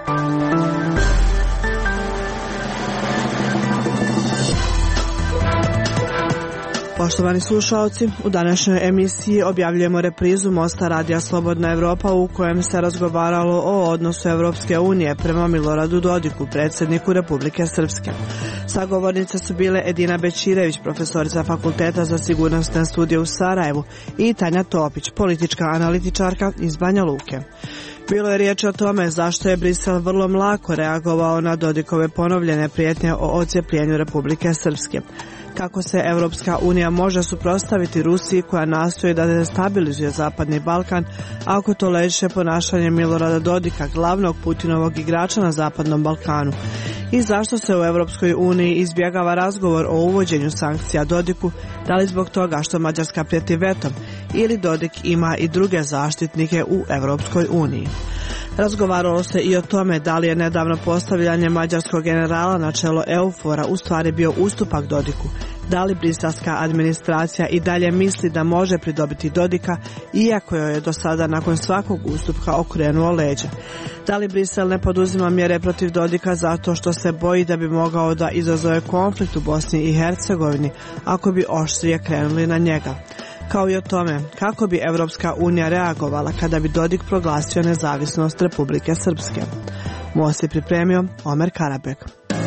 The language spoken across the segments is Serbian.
Poštovani slušalci, u današnjoj emisiji objavljujemo reprizu Mosta Radija Slobodna Evropa u kojem se razgovaralo o odnosu Evropske unije prema Miloradu Dodiku, predsjedniku Republike Srpske. Sagovornice su bile Edina Bećirević, profesorica Fakulteta za sigurnosne studije u Sarajevu, i Tanja Topić, politička analitičarka iz Banja Luke. Bilo je riječ o tome zašto je Brisel vrlo mlako reagovao na Dodikove ponovljene prijetnje o odcijepljenju Republike Srpske. Kako se Evropska unija može suprotstaviti Rusiji koja nastoji da destabilizuje Zapadni Balkan ako toleriše ponašanje Milorada Dodika, glavnog Putinovog igrača na Zapadnom Balkanu? I zašto se u Evropskoj uniji izbjegava razgovor o uvođenju sankcija Dodiku, da li zbog toga što Mađarska prijeti vetom ili Dodik ima i druge zaštitnike u Evropskoj uniji? Razgovaralo se i o tome da li je nedavno postavljanje mađarskog generala na čelo EUFOR-a u stvari bio ustupak Dodiku, da li briselska administracija i dalje misli da može pridobiti Dodika, iako joj je do sada nakon svakog ustupka okrenuo leđa. Da li Brisel ne poduzima mjere protiv Dodika zato što se boji da bi mogao da izazove konflikt u Bosni i Hercegovini ako bi oštrije krenuli na njega. Kao i o tome kako bi Evropska unija reagovala kada bi Dodik proglasio nezavisnost Republike Srpske. Most je pripremio Omer Karabek.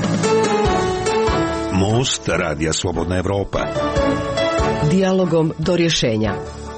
Most Radija Slobodna Evropa. Dijalogom do rješenja.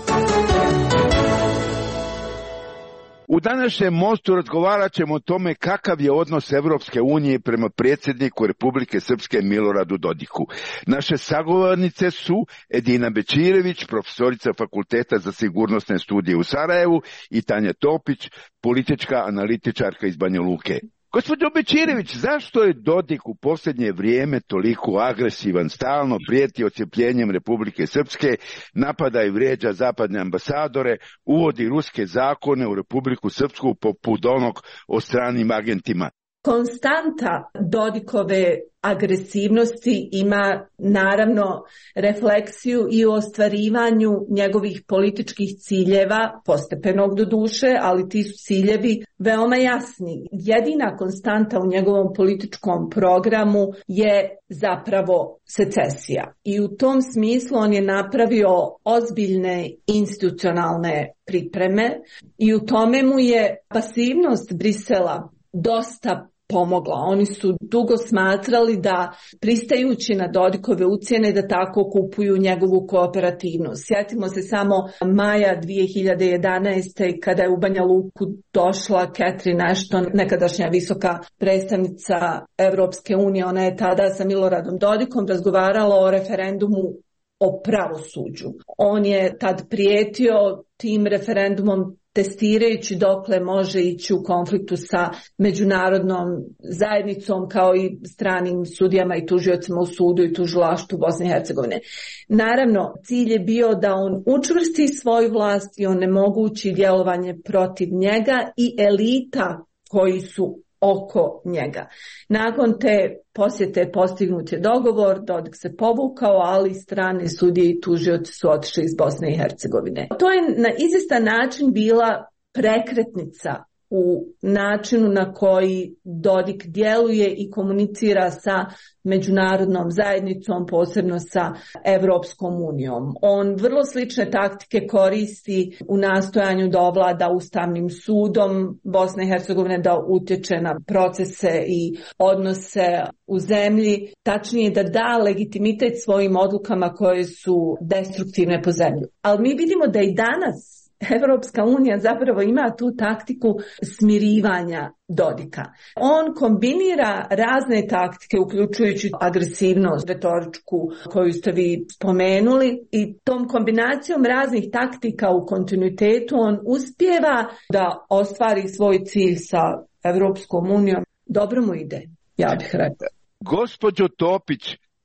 U današnjem mostu razgovarat ćemo o tome kakav je odnos Evropske unije prema predsjedniku Republike Srpske Miloradu Dodiku. Naše sagovornice su Edina Bećirević, profesorica Fakulteta za sigurnosne studije u Sarajevu, i Tanja Topić, politička analitičarka iz Banja Luke. Gospođo Bećirević, zašto je Dodik u posljednje vrijeme toliko agresivan, stalno prijeti odcijepljenjem Republike Srpske, napada i vrijeđa zapadne ambasadore, uvodi ruske zakone u Republiku Srpsku poput onog o stranim agentima? Konstanta Dodikove agresivnosti ima naravno refleksiju i u ostvarivanju njegovih političkih ciljeva, postepenog doduše, ali ti su ciljevi veoma jasni. Jedina konstanta u njegovom političkom programu je zapravo secesija. I u tom smislu on je napravio ozbiljne institucionalne pripreme i u tome mu je pasivnost Brisela dosta pomogla. Oni su dugo smatrali da, pristajući na Dodikove ucjene, da tako kupuju njegovu kooperativnost. Sjetimo se samo maja 2011. kada je u Banja Luku došla Catherine Ashton, nekadašnja visoka predstavnica Evropske unije. Ona je tada sa Miloradom Dodikom razgovarala o referendumu o pravosuđu. On je tad prijetio tim referendumom, testirajući dokle može ići u konfliktu sa međunarodnom zajednicom kao i stranim sudijama i tužiocima u sudu i tužilaštvu Bosne i Hercegovine. Naravno, cilj je bio da on učvrsti svoju vlast i onemogući djelovanje protiv njega i elita koji su oko njega. Nakon te posjete postignut je dogovor, Dodik se povukao, ali strane sudije i tužioci su otišli iz Bosne i Hercegovine. To je na izvjestan način bila prekretnica u načinu na koji Dodik djeluje i komunicira sa međunarodnom zajednicom, posebno sa Evropskom unijom. On vrlo slične taktike koristi u nastojanju da ovlada Ustavnim sudom Bosne i Hercegovine, da utječe na procese i odnose u zemlji, tačnije da da legitimitet svojim odlukama koje su destruktivne po zemlju. Ali mi vidimo da i danas Evropska unija zapravo ima tu taktiku smirivanja Dodika. On kombinira razne taktike, uključujući agresivnost retoričku koju ste vi spomenuli, i tom kombinacijom raznih taktika u kontinuitetu on uspijeva da ostvari svoj cilj sa Evropskom unijom. Dobro mu ide, ja bih rekla. Gospođo Topić,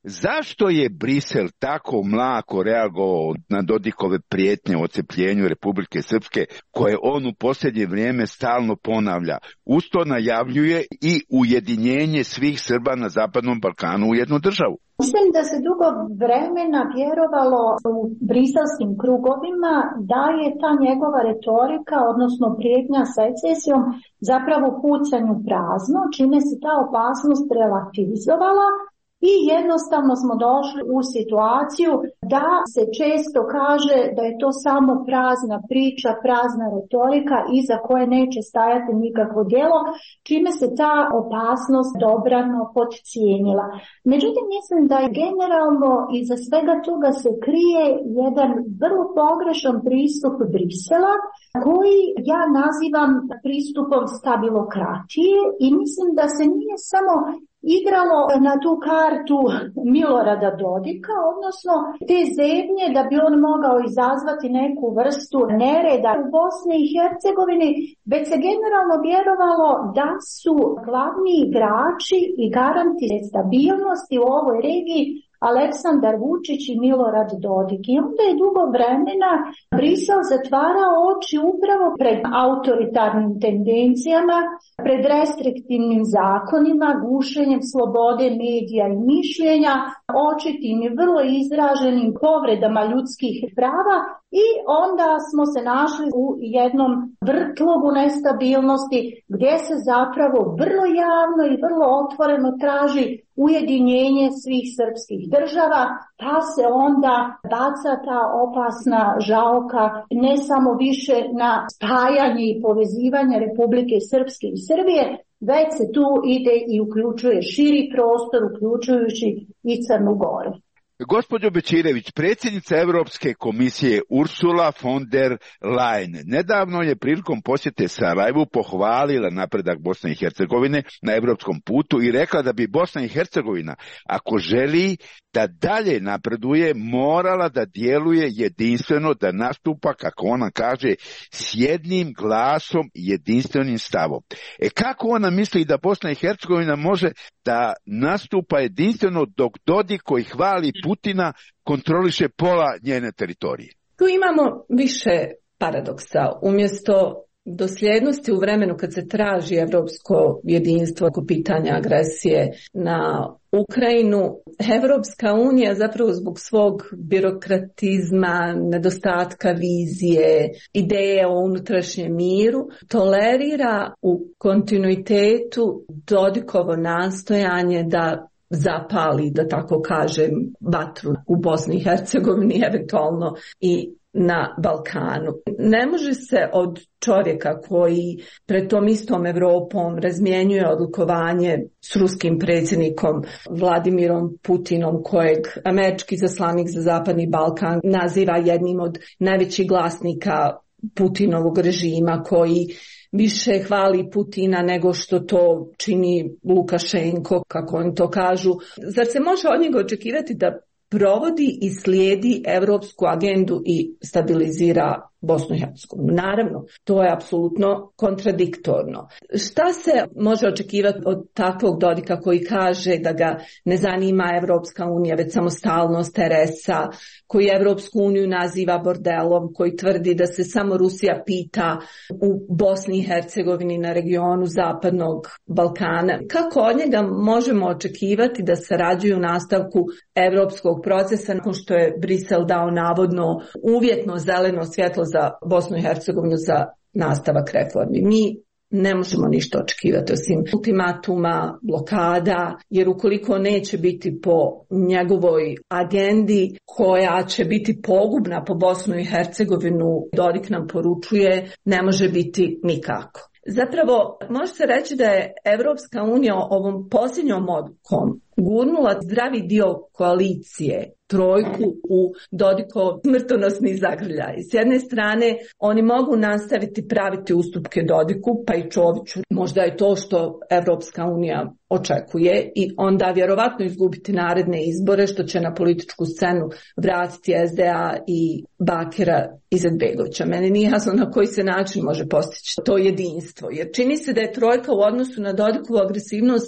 Zašto je Brisel tako mlako reagovao na Dodikove prijetnje o odcepljenju Republike Srpske, koje on u posljednje vrijeme stalno ponavlja? Usto najavljuje i ujedinjenje svih Srba na Zapadnom Balkanu u jednu državu. Mislim da se dugo vremena vjerovalo u briselskim krugovima da je ta njegova retorika, odnosno prijetnja secesijom, zapravo pucanju prazno, čime se ta opasnost relativizovala. I jednostavno smo došli u situaciju da se često kaže da je to samo prazna priča, prazna retorika iza koje neće stajati nikakvo djelo, čime se ta opasnost dobrano podcijenila. Međutim, mislim da je generalno iza svega toga se krije jedan vrlo pogrešan pristup Brisela, koji ja nazivam pristupom stabilokratije, i mislim da se nije samo igralo na tu kartu Milorada Dodika, odnosno te zebnje da bi on mogao izazvati neku vrstu nereda u Bosni i Hercegovini, već se generalno vjerovalo da su glavni igrači i garanti stabilnosti u ovoj regiji Aleksandar Vučić i Milorad Dodik. I onda je dugo vremena Brisel zatvarao oči upravo pred autoritarnim tendencijama, pred restriktivnim zakonima, gušenjem slobode medija i mišljenja, očitim i vrlo izraženim povredama ljudskih prava, i onda smo se našli u jednom vrtlogu nestabilnosti gdje se zapravo vrlo javno i vrlo otvoreno traži ujedinjenje svih srpskih država, pa se onda baca ta opasna žaoka ne samo više na spajanje i povezivanje Republike Srpske i Srbije, već se tu ide i uključuje širi prostor, uključujući i Crnu Goru. Gospođo Bećirević, predsjednica Europske komisije Ursula von der Leyen nedavno je prilikom posjete Sarajevu pohvalila napredak Bosne i Hercegovine na europskom putu i rekla da bi Bosna i Hercegovina, ako želi da dalje napreduje, morala da djeluje jedinstveno, da nastupa, kako ona kaže, s jednim glasom i jedinstvenim stavom. Kako ona misli da Bosna i Hercegovina može da nastupa jedinstveno dok Dodik, koji hvali Putina, kontroliše pola njene teritorije? Tu imamo više paradoksa. Umjesto dosljednosti u vremenu kad se traži evropsko jedinstvo oko pitanja agresije na Ukrajinu, Evropska unija zapravo zbog svog birokratizma, nedostatka vizije, ideje o unutrašnjem miru, tolerira u kontinuitetu Dodikovo nastojanje da zapali, da tako kažem, vatru u Bosni i Hercegovini, eventualno i na Balkanu. Ne može se od čovjeka koji pred tom istom Evropom razmjenjuje odlikovanje s ruskim predsjednikom Vladimirom Putinom, kojeg američki zaslanik za Zapadni Balkan naziva jednim od najvećih glasnika Putinovog režima, koji više hvali Putina nego što to čini Lukašenko, kako oni to kažu. Zar se može od njega očekivati da provodi i slijedi evropsku agendu i stabilizira Bosnu i Hercegovinu? Naravno, to je apsolutno kontradiktorno. Šta se može očekivati od takvog Dodika koji kaže da ga ne zanima Evropska unija, već samostalnost RS-a, koji Evropsku uniju naziva bordelom, koji tvrdi da se samo Rusija pita u Bosni i Hercegovini na regionu Zapadnog Balkana? Kako od njega možemo očekivati da sarađuju u nastavku evropskog procesa nakon što je Brisel dao navodno uvjetno zeleno svjetlo za Bosnu i Hercegovinu za nastavak reformi? Mi ne možemo ništa očekivati osim ultimatuma, blokada, jer ukoliko neće biti po njegovoj agendi koja će biti pogubna po Bosnu i Hercegovinu, Dodik nam poručuje, ne može biti nikako. Zapravo, može se reći da je Evropska unija ovom posljednjom odlukom gurnula zdravi dio koalicije, trojku, u Dodikov smrtonosni zagrljaj. S jedne strane, oni mogu nastaviti praviti ustupke Dodiku, pa i Čoviću. Možda je to što Evropska unija očekuje i onda vjerovatno izgubiti naredne izbore, što će na političku scenu vratiti SDA i Bakira Izetbegovića. Meni nije jasno na koji se način može postići to jedinstvo, jer čini se da je trojka u odnosu na Dodikovu agresivnost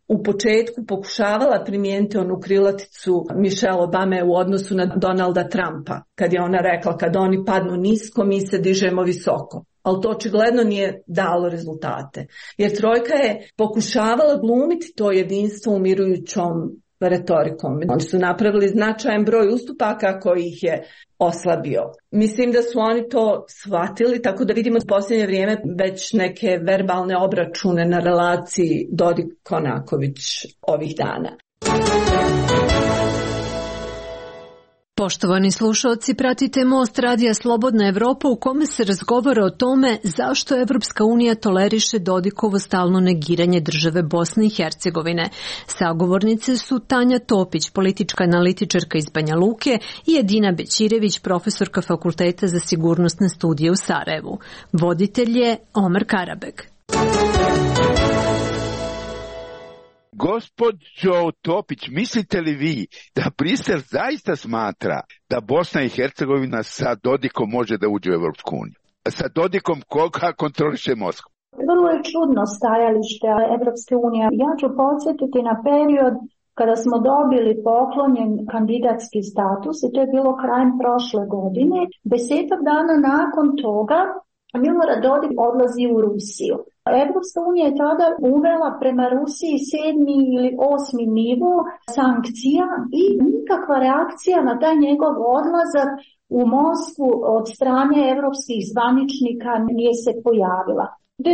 u početku pokušavala primijeniti onu krilaticu Michelle Obame u odnosu na Donalda Trumpa, kad je ona rekla kad oni padnu nisko, mi se dižemo visoko. Ali to očigledno nije dalo rezultate. Jer trojka je pokušavala glumiti to jedinstvo umirujućom retorikom. Oni su napravili značajan broj ustupaka koji ih je oslabio. Mislim da su oni to shvatili, tako da vidimo u posljednje vrijeme već neke verbalne obračune na relaciji Dodik-Konaković ovih dana. Poštovani slušalci, pratite Most radija Slobodna Evropa u kome se razgovara o tome zašto Evropska unija toleriše Dodikovo stalno negiranje države Bosne i Hercegovine. Sagovornice su Tanja Topić, politička analitičarka iz Banja Luke, i Edina Bećirević, profesorka Fakulteta za sigurnosne studije u Sarajevu. Voditelj je Omer Karabeg. Gospođo Topić, mislite li vi da Brisel zaista smatra da Bosna i Hercegovina sa Dodikom može da uđe u Evropsku uniju? Sa Dodikom koga kontroliše Moskva? Vrlo je čudno stajalište Evropske unije. Ja ću podsjetiti na period kada smo dobili poklonjen kandidatski status i to je bilo krajem prošle godine. 10 dana nakon toga Milorad Dodik odlazi u Rusiju. Evropska unija je tada uvela prema Rusiji 7. ili 8. nivo sankcija i nikakva reakcija na taj njegov odlazak u Moskvu od strane evropskih zvaničnika nije se pojavila.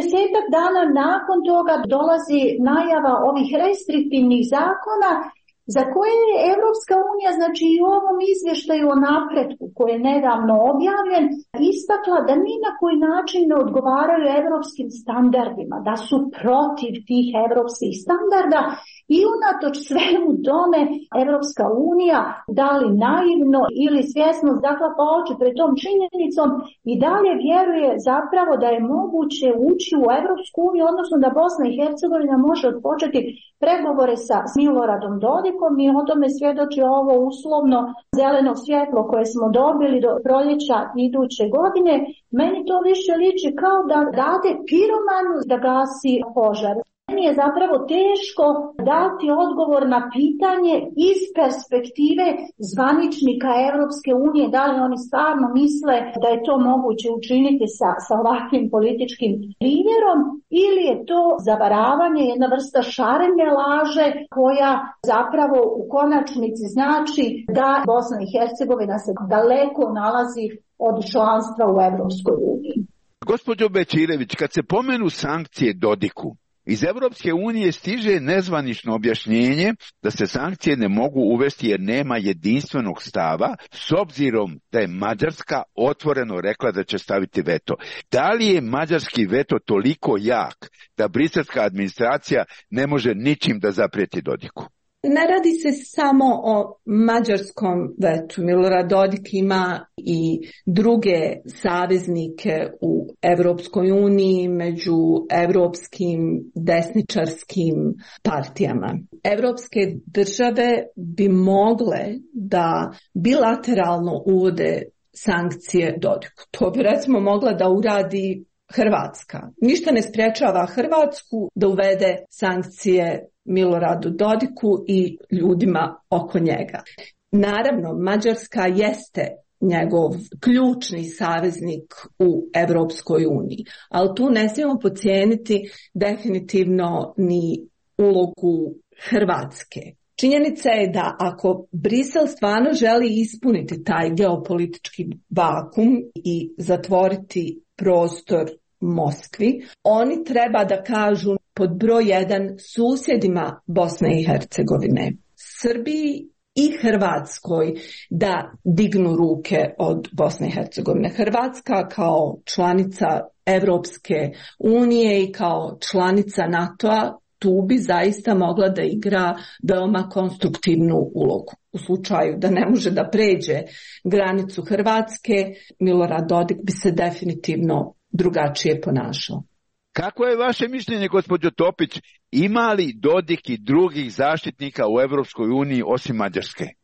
10 dana nakon toga dolazi najava ovih restriktivnih zakona za koje je Evropska unija, znači i u ovom izvještaju o napretku koji je nedavno objavljen, istakla da ni na koji način ne odgovaraju evropskim standardima, da su protiv tih evropskih standarda i unatoč svemu tome Evropska unija, da li naivno ili svjesno zaklapa oči pred tom činjenicom i dalje vjeruje zapravo da je moguće ući u Evropsku uniju, odnosno da Bosna i Hercegovina može odpočeti pregovore sa Miloradom Dodikom i o tome svjedoči ovo uslovno zeleno svjetlo koje smo dobili do proljeća iduće godine. Meni to više liči kao da dade piromanu da gasi požar. Meni je zapravo teško dati odgovor na pitanje iz perspektive zvaničnika Evropske unije, da li oni stvarno misle da je to moguće učiniti sa ovakvim političkim primjerom ili je to zavaravanje, jedna vrsta šarene laže koja zapravo u konačnici znači da Bosna i Hercegovina se daleko nalazi od članstva u Evropskoj uniji. Gospođo Bećirević, kad se pomenu sankcije Dodiku, iz Evropske unije stiže nezvanično objašnjenje da se sankcije ne mogu uvesti jer nema jedinstvenog stava, s obzirom da je Mađarska otvoreno rekla da će staviti veto. Da li je mađarski veto toliko jak da briselska administracija ne može ničim da zaprijeti Dodiku? Ne radi se samo o mađarskom vetu. Milorad Dodik ima i druge saveznike u Evropskoj uniji među evropskim desničarskim partijama. Evropske države bi mogle da bilateralno uvode sankcije Dodiku. To bi recimo mogla da uradi Hrvatska. Ništa ne sprječava Hrvatsku da uvede sankcije Miloradu Dodiku i ljudima oko njega. Naravno, Mađarska jeste njegov ključni saveznik u Evropskoj uniji, ali tu ne smijemo podcijeniti definitivno ni ulogu Hrvatske. Činjenica je da ako Brisel stvarno želi ispuniti taj geopolitički vakum i zatvoriti prostor Moskvi, oni treba da kažu pod broj 1 susjedima Bosne i Hercegovine, Srbiji i Hrvatskoj da dignu ruke od Bosne i Hercegovine. Hrvatska kao članica Evropske unije i kao članica NATO-a tu bi zaista mogla da igra veoma konstruktivnu ulogu. U slučaju da ne može da pređe granicu Hrvatske, Milorad Dodik bi se definitivno drugačije ponašao. Kako je vaše mišljenje, gospođo Topić, ima li Dodik i drugih zaštitnika u Evropskoj uniji osim Mađarske?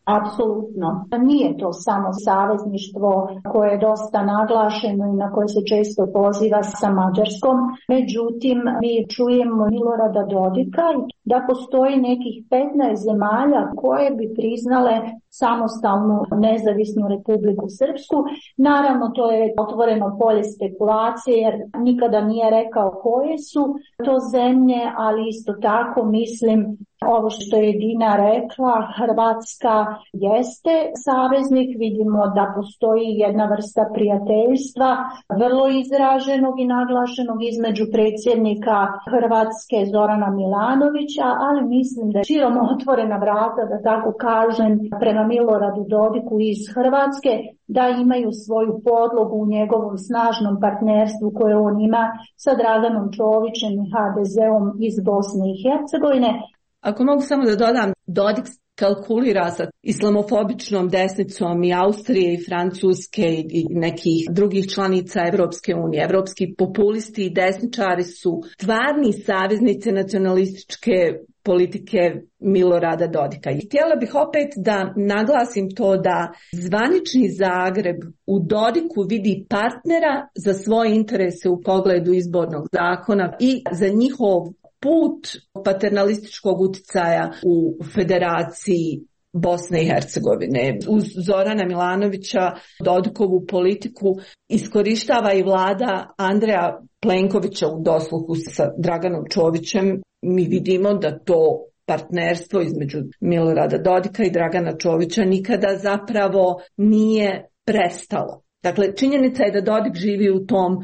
Apsolutno. Nije to samo savezništvo koje je dosta naglašeno i na koje se često poziva sa Mađarskom. Međutim, mi čujemo Milorada Dodika da postoji nekih 15 zemalja koje bi priznale samostalnu nezavisnu Republiku Srpsku. Naravno, to je otvoreno polje spekulacije jer nikada nije rekao koje su to zemlje, ali isto tako mislim ovo što je Dina rekla, Hrvatska jeste saveznik, vidimo da postoji jedna vrsta prijateljstva, vrlo izraženog i naglašenog između predsjednika Hrvatske Zorana Milanovića, ali mislim da je širom otvorena vrata, da tako kažem, prema Miloradu Dodiku iz Hrvatske, da imaju svoju podlogu u njegovom snažnom partnerstvu koje on ima sa Draganom Čovićem i HDZ-om iz Bosne i Hercegovine. Ako mogu samo da dodam, Dodik kalkulira sa islamofobičnom desnicom i Austrije i Francuske i nekih drugih članica Evropske unije. Evropski populisti i desničari su stvarni saveznici nacionalističke politike Milorada Dodika. I htjela bih opet da naglasim to da zvanični Zagreb u Dodiku vidi partnera za svoje interese u pogledu izbornog zakona i za njihov put paternalističkog uticaja u Federaciji Bosne i Hercegovine. Uz Zorana Milanovića Dodikovu politiku iskorištava i vlada Andreja Plenkovića u dosluhu sa Draganom Čovićem. Mi vidimo da to partnerstvo između Milorada Dodika i Dragana Čovića nikada zapravo nije prestalo. Dakle, činjenica je da Dodik živi u tom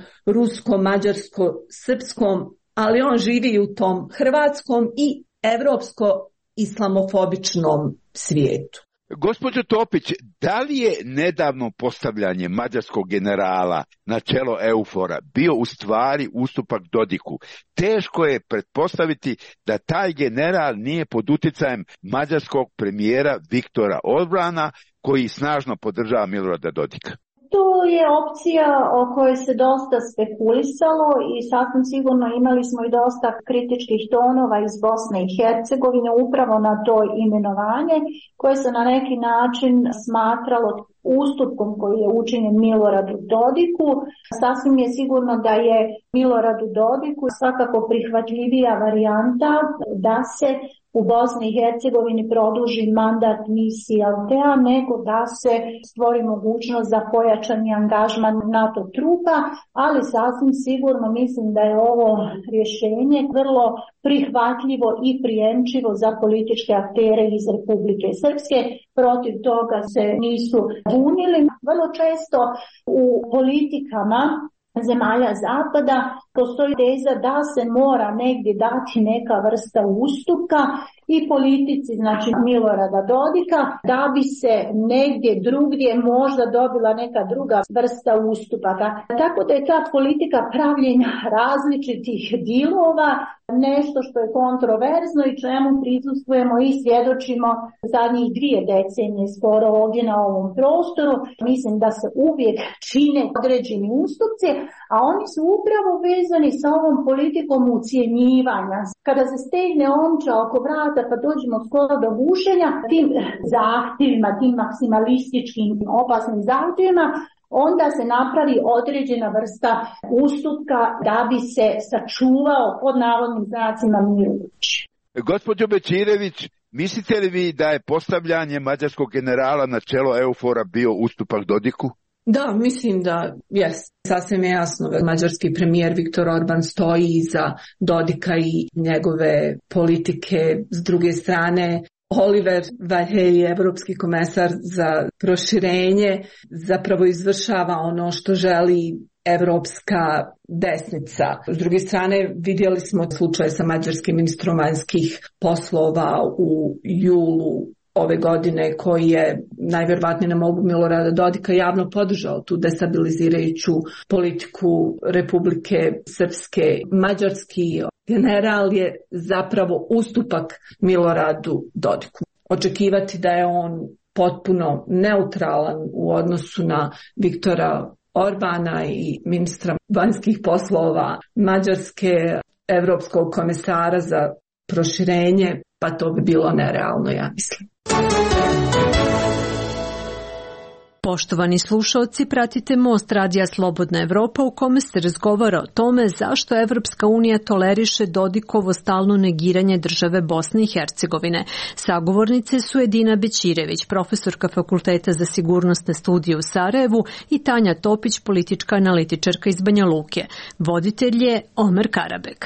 rusko-mađarsko-srpskom, ali on živi u tom hrvatskom i evropsko-islamofobičnom svijetu. Gospođo Topić, da li je nedavno postavljanje mađarskog generala na čelo EUFOR-a bio u stvari ustupak Dodiku? Teško je pretpostaviti da taj general nije pod uticajem mađarskog premijera Viktora Orbana, koji snažno podržava Milorada Dodika. To je opcija o kojoj se dosta spekulisalo i sasvim sigurno imali smo i dosta kritičkih tonova iz Bosne i Hercegovine upravo na to imenovanje koje se na neki način smatralo ustupkom koji je učinjen Miloradu Dodiku. Sasvim je sigurno da je Miloradu Dodiku svakako prihvatljivija varijanta da se u Bosni i Hercegovini produži mandat misiji Altea, nego da se stvori mogućnost za pojačani angažman NATO trupa, ali sasvim sigurno mislim da je ovo rješenje vrlo prihvatljivo i prijemčivo za političke aktere iz Republike Srpske. Protiv toga se nisu bunili. Vrlo često u politikama zemalja zapada postoji teza da se mora negdje dati neka vrsta ustupka i politici, znači Milorada Dodika, da bi se negdje drugdje možda dobila neka druga vrsta ustupaka. Tako da je ta politika pravljenja različitih dilova nešto što je kontroverzno i čemu prisustvujemo i svjedočimo zadnjih 2 decenije skoro ovdje na ovom prostoru. Mislim da se uvijek čine određeni ustupci, a oni su upravo vezani sa ovom politikom ucjenjivanja. Kada se stegne omča oko vrata pa dođemo skoro do bušenja, tim zahtjevima, tim maksimalističkim opasnim zahtjevima, onda se napravi određena vrsta ustupka da bi se sačuvao pod navodnim znacima Mirović. Gospođo Bećirević, mislite li vi da je postavljanje mađarskog generala na čelo EUFOR-a bio ustupak Dodiku? Da, mislim da jest. Sasvim je jasno da mađarski premijer Viktor Orban stoji iza Dodika i njegove politike. S druge strane, Oliver Varhelyi, evropski komesar za proširenje, zapravo izvršava ono što želi evropska desnica. S druge strane, vidjeli smo slučaj sa mađarskim ministrom vanjskih poslova u julu ove godine, koji je najvjerovatnije na molbu Milorada Dodika javno podržao tu destabilizirajuću politiku Republike Srpske. Mađarski general je zapravo ustupak Miloradu Dodiku. Očekivati da je on potpuno neutralan u odnosu na Viktora Orbana i ministra vanjskih poslova Mađarske, evropskog komesara za proširenje, pa to bi bilo nerealno, ja mislim. Poštovani slušaoci, pratite Most radija Slobodna Evropa u kome se razgovara o tome zašto Evropska unija toleriše Dodikovo stalno negiranje države Bosne i Hercegovine. Sagovornice su Edina Bećirević, profesorka Fakulteta za sigurnosne studije u Sarajevu, i Tanja Topić, politička analitičarka iz Banja Luke. Voditelj je Omer Karabek.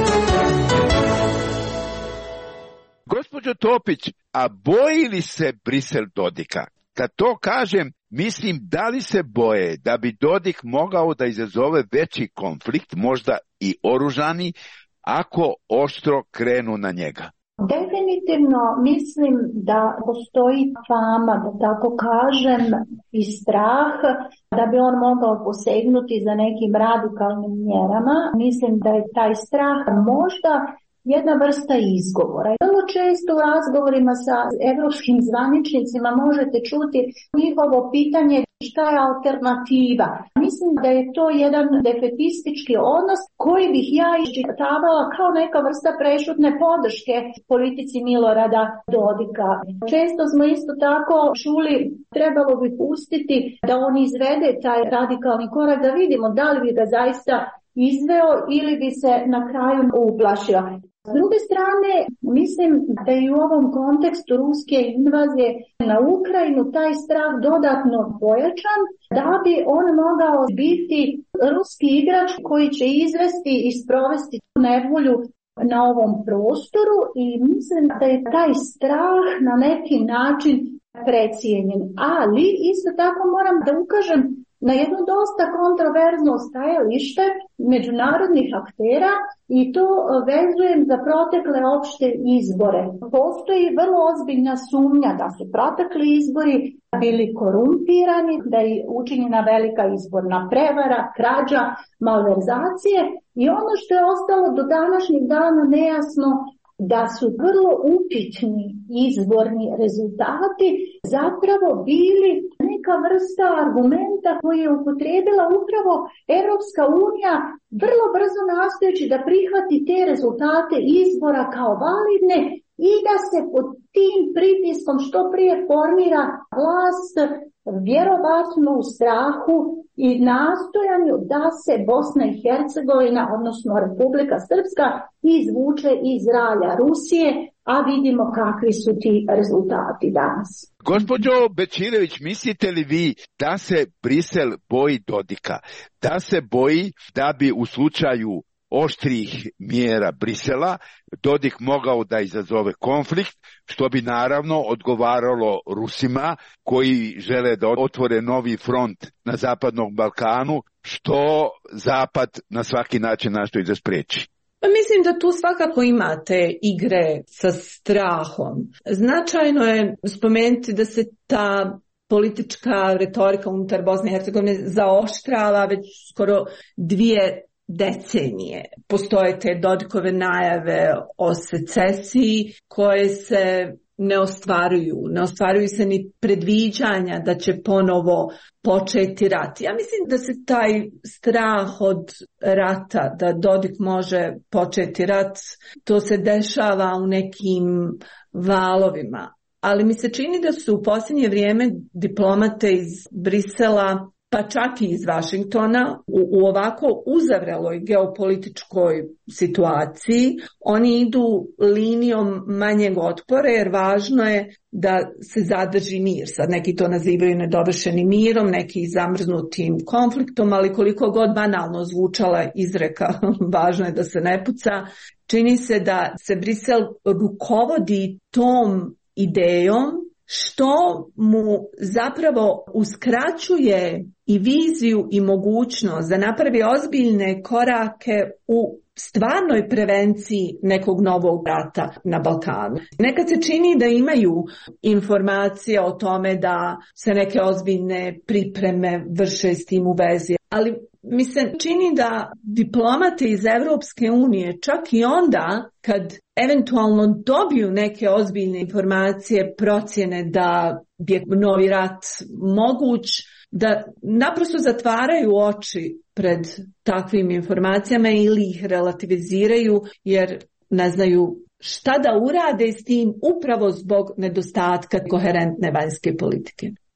Gospođo Topić, a boji li se Brisel Dodika? Kad to kažem, mislim da li se boje da bi Dodik mogao da izazove veći konflikt, možda i oružani, ako oštro krenu na njega? Definitivno mislim da postoji fama, da tako kažem, i strah da bi on mogao posegnuti za nekim radikalnim mjerama. Mislim da je taj strah možda jedna vrsta izgovora. Vrlo često u razgovorima sa evropskim zvaničnicima možete čuti njihovo pitanje šta je alternativa. Mislim da je to jedan defetistički odnos koji bih ja iščitavala kao neka vrsta prešutne podrške politici Milorada Dodika. Često smo isto tako čuli trebalo bi pustiti da on izvede taj radikalni korak, da vidimo da li bi ga zaista izveo ili bi se na kraju uplašio. S druge strane, mislim da i u ovom kontekstu ruske invazije na Ukrajinu taj strah dodatno pojačan, da bi on mogao biti ruski igrač koji će izvesti i sprovesti nevolju na ovom prostoru, i mislim da je taj strah na neki način precijenjen. Ali isto tako moram da ukažem na jedno dosta kontroverzno stajalište međunarodnih aktera, i to vezujem za protekle opšte izbore. Postoji vrlo ozbiljna sumnja da su protekli izbori bili korumpirani, da je učinjena velika izborna prevara, krađa, malverzacije, i ono što je ostalo do današnjeg dana nejasno, da su vrlo upitni izborni rezultati zapravo bili neka vrsta argumenta koji je upotrijebila upravo Evropska unija, vrlo brzo nastojeći da prihvati te rezultate izbora kao validne i da se pod tim pritiskom što prije formira vlast, vjerovatno u strahu i nastojanju da se Bosna i Hercegovina, odnosno Republika Srpska, izvuče iz ralja Rusije, a vidimo kakvi su ti rezultati danas. Gospođo Bećirević, mislite li vi da se Brisel boji Dodika? Da se boji da bi u slučaju oštrih mjera Brisela Dodik mogao da izazove konflikt, što bi naravno odgovaralo Rusima koji žele da otvore novi front na Zapadnom Balkanu, što Zapad na svaki način nastoji da spriječi? Mislim da tu svakako imate igre sa strahom. Značajno je spomenuti da se ta politička retorika unutar Bosne i Hercegovine zaoštrava već skoro 2 decenije. Postoje te Dodikove najave o secesiji koje se ne ostvaruju. Ne ostvaruju se ni predviđanja da će ponovo početi rat. Ja mislim da se taj strah od rata, da Dodik može početi rat, to se dešava u nekim valovima. Ali mi se čini da su u posljednje vrijeme diplomate iz Brisela, pa čak i iz Vašingtona, u ovako uzavreloj geopolitičkoj situaciji, oni idu linijom manjeg otpora, jer važno je da se zadrži mir. Sad neki to nazivaju nedovršenim mirom, neki zamrznutim konfliktom, ali koliko god banalno zvučala izreka, važno je da se ne puca. Čini se da se Brisel rukovodi tom idejom, što mu zapravo uskraćuje i viziju i mogućnost da napravi ozbiljne korake u stvarnoj prevenciji nekog novog rata na Balkanu. Nekad se čini da imaju informacije o tome da se neke ozbiljne pripreme vrše s tim u vezi, ali mi se čini da diplomate iz Evropske unije, čak i onda kad eventualno dobiju neke ozbiljne informacije, procjene da je novi rat moguć, da naprosto zatvaraju oči pred takvim informacijama ili ih relativiziraju jer ne znaju šta da urade s tim upravo zbog nedostatka koherentne vanjske politike.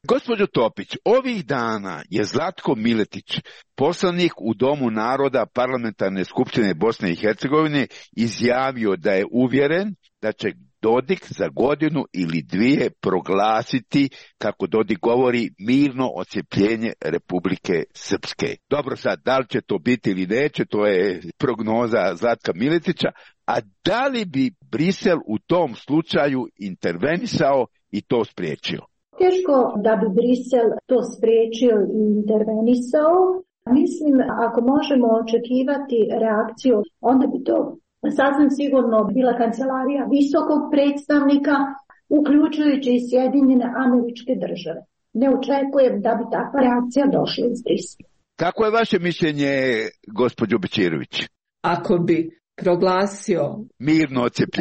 Gospođo Topić, ovih dana je Zlatko Miletić, poslanik u Domu naroda Parlamentarne skupštine Bosne i Hercegovine, izjavio da je uvjeren da će Dodik za godinu ili dvije proglasiti, kako Dodik govori, mirno odcjepljenje Republike Srpske. Dobro, sad, da li će to biti ili neće, to je prognoza Zlatka Miletića, a da li bi Brisel u tom slučaju intervenisao i to spriječio? Teško da bi Brisel to spriječio i intervenisao. Mislim, ako možemo očekivati reakciju, onda bi to sasvim sigurno bila kancelarija visokog predstavnika, uključujući i Sjedinjene Američke Države. Ne očekujem da bi takva reakcija došla iz Brisela. Kako je vaše mišljenje, gospođo Bećirović? Ako bi proglasio mirno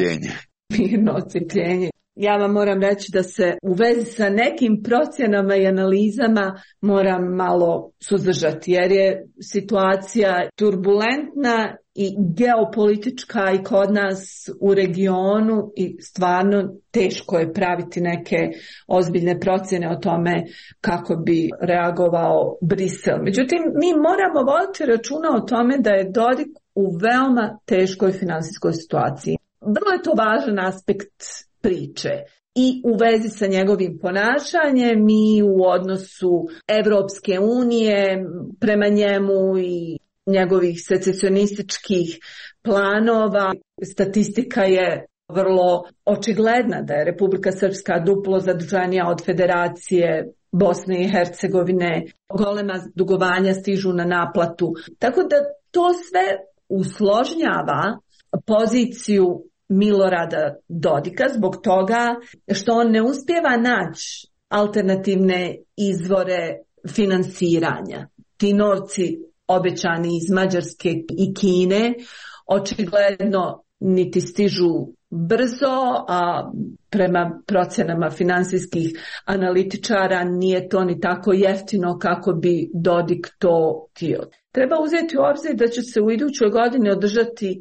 odcjepljenje, ja vam moram reći da se u vezi sa nekim procjenama i analizama moram malo suzdržati, jer je situacija turbulentna i geopolitička i kod nas u regionu i stvarno teško je praviti neke ozbiljne procjene o tome kako bi reagovao Brisel. Međutim, mi moramo voditi računa o tome da je Dodik u veoma teškoj finansijskoj situaciji. Vrlo je to važan aspekt priče i u vezi sa njegovim ponašanjem i u odnosu Evropske unije prema njemu i njegovih secesionističkih planova. Statistika je vrlo očigledna da je Republika Srpska duplo zaduženija od Federacije Bosne i Hercegovine, golema dugovanja stižu na naplatu. Tako da to sve usložnjava poziciju Milorada Dodika zbog toga što on ne uspijeva naći alternativne izvore finansiranja. Ti novci obećani iz Mađarske i Kine očigledno niti stižu brzo, a prema procjenama finansijskih analitičara nije to ni tako jeftino kako bi Dodik to htio. Treba uzeti u obzir da će se u idućoj godini održati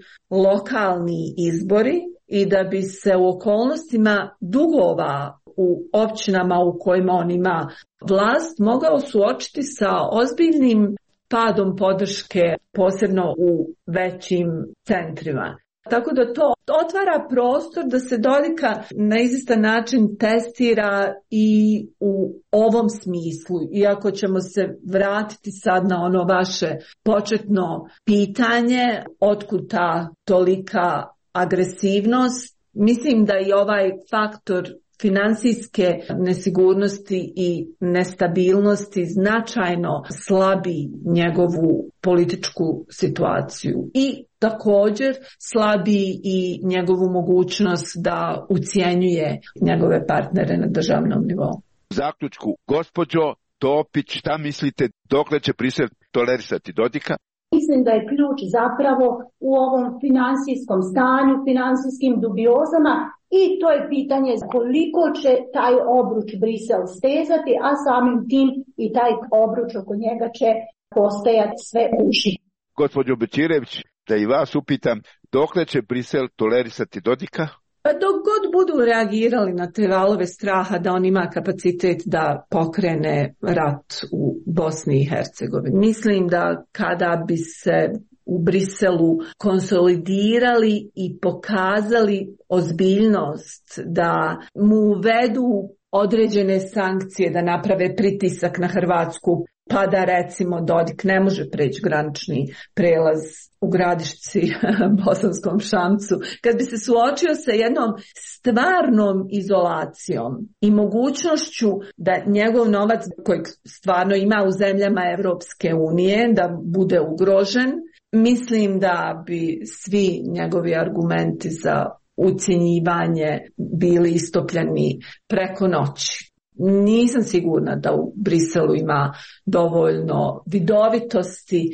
lokalni izbori i da bi se u okolnostima dugova u općinama u kojima on ima vlast mogao suočiti sa ozbiljnim padom podrške, posebno u većim centrima. Tako da to otvara prostor da se Dodika na izvjestan način testira i u ovom smislu. Iako ćemo se vratiti sad na ono vaše početno pitanje, otkud ta tolika agresivnost, mislim da i ovaj faktor finansijske nesigurnosti i nestabilnosti značajno slabi njegovu političku situaciju i također slabi i njegovu mogućnost da ucjenjuje njegove partnere na državnom nivou. U zaključku, gospođo Topić, šta mislite, dokle će Brisel tolerisati Dodika? Mislim da je ključ zapravo u ovom finansijskom stanju, finansijskim dubiozama i to je pitanje koliko će taj obruč Brisel stezati, a samim tim i taj obruč oko njega će postajati sve uži. Gospođo Bećirević, da i vas upitam, dokle će Brisel tolerisati Dodika? Pa dok god budu reagirali na te valove straha da on ima kapacitet da pokrene rat u Bosni i Hercegovini. Mislim da kada bi se u Briselu konsolidirali i pokazali ozbiljnost da mu uvedu određene sankcije, da naprave pritisak na Hrvatsku, pa da recimo Dodik ne može preći granični prelaz u Gradišci, Bosanskom Šamcu, kad bi se suočio sa jednom stvarnom izolacijom i mogućnošću da njegov novac kojeg stvarno ima u zemljama Evropske unije da bude ugrožen, mislim da bi svi njegovi argumenti za ucjenjivanje bili istopljeni preko noći. Nisam sigurna da u Briselu ima dovoljno vidovitosti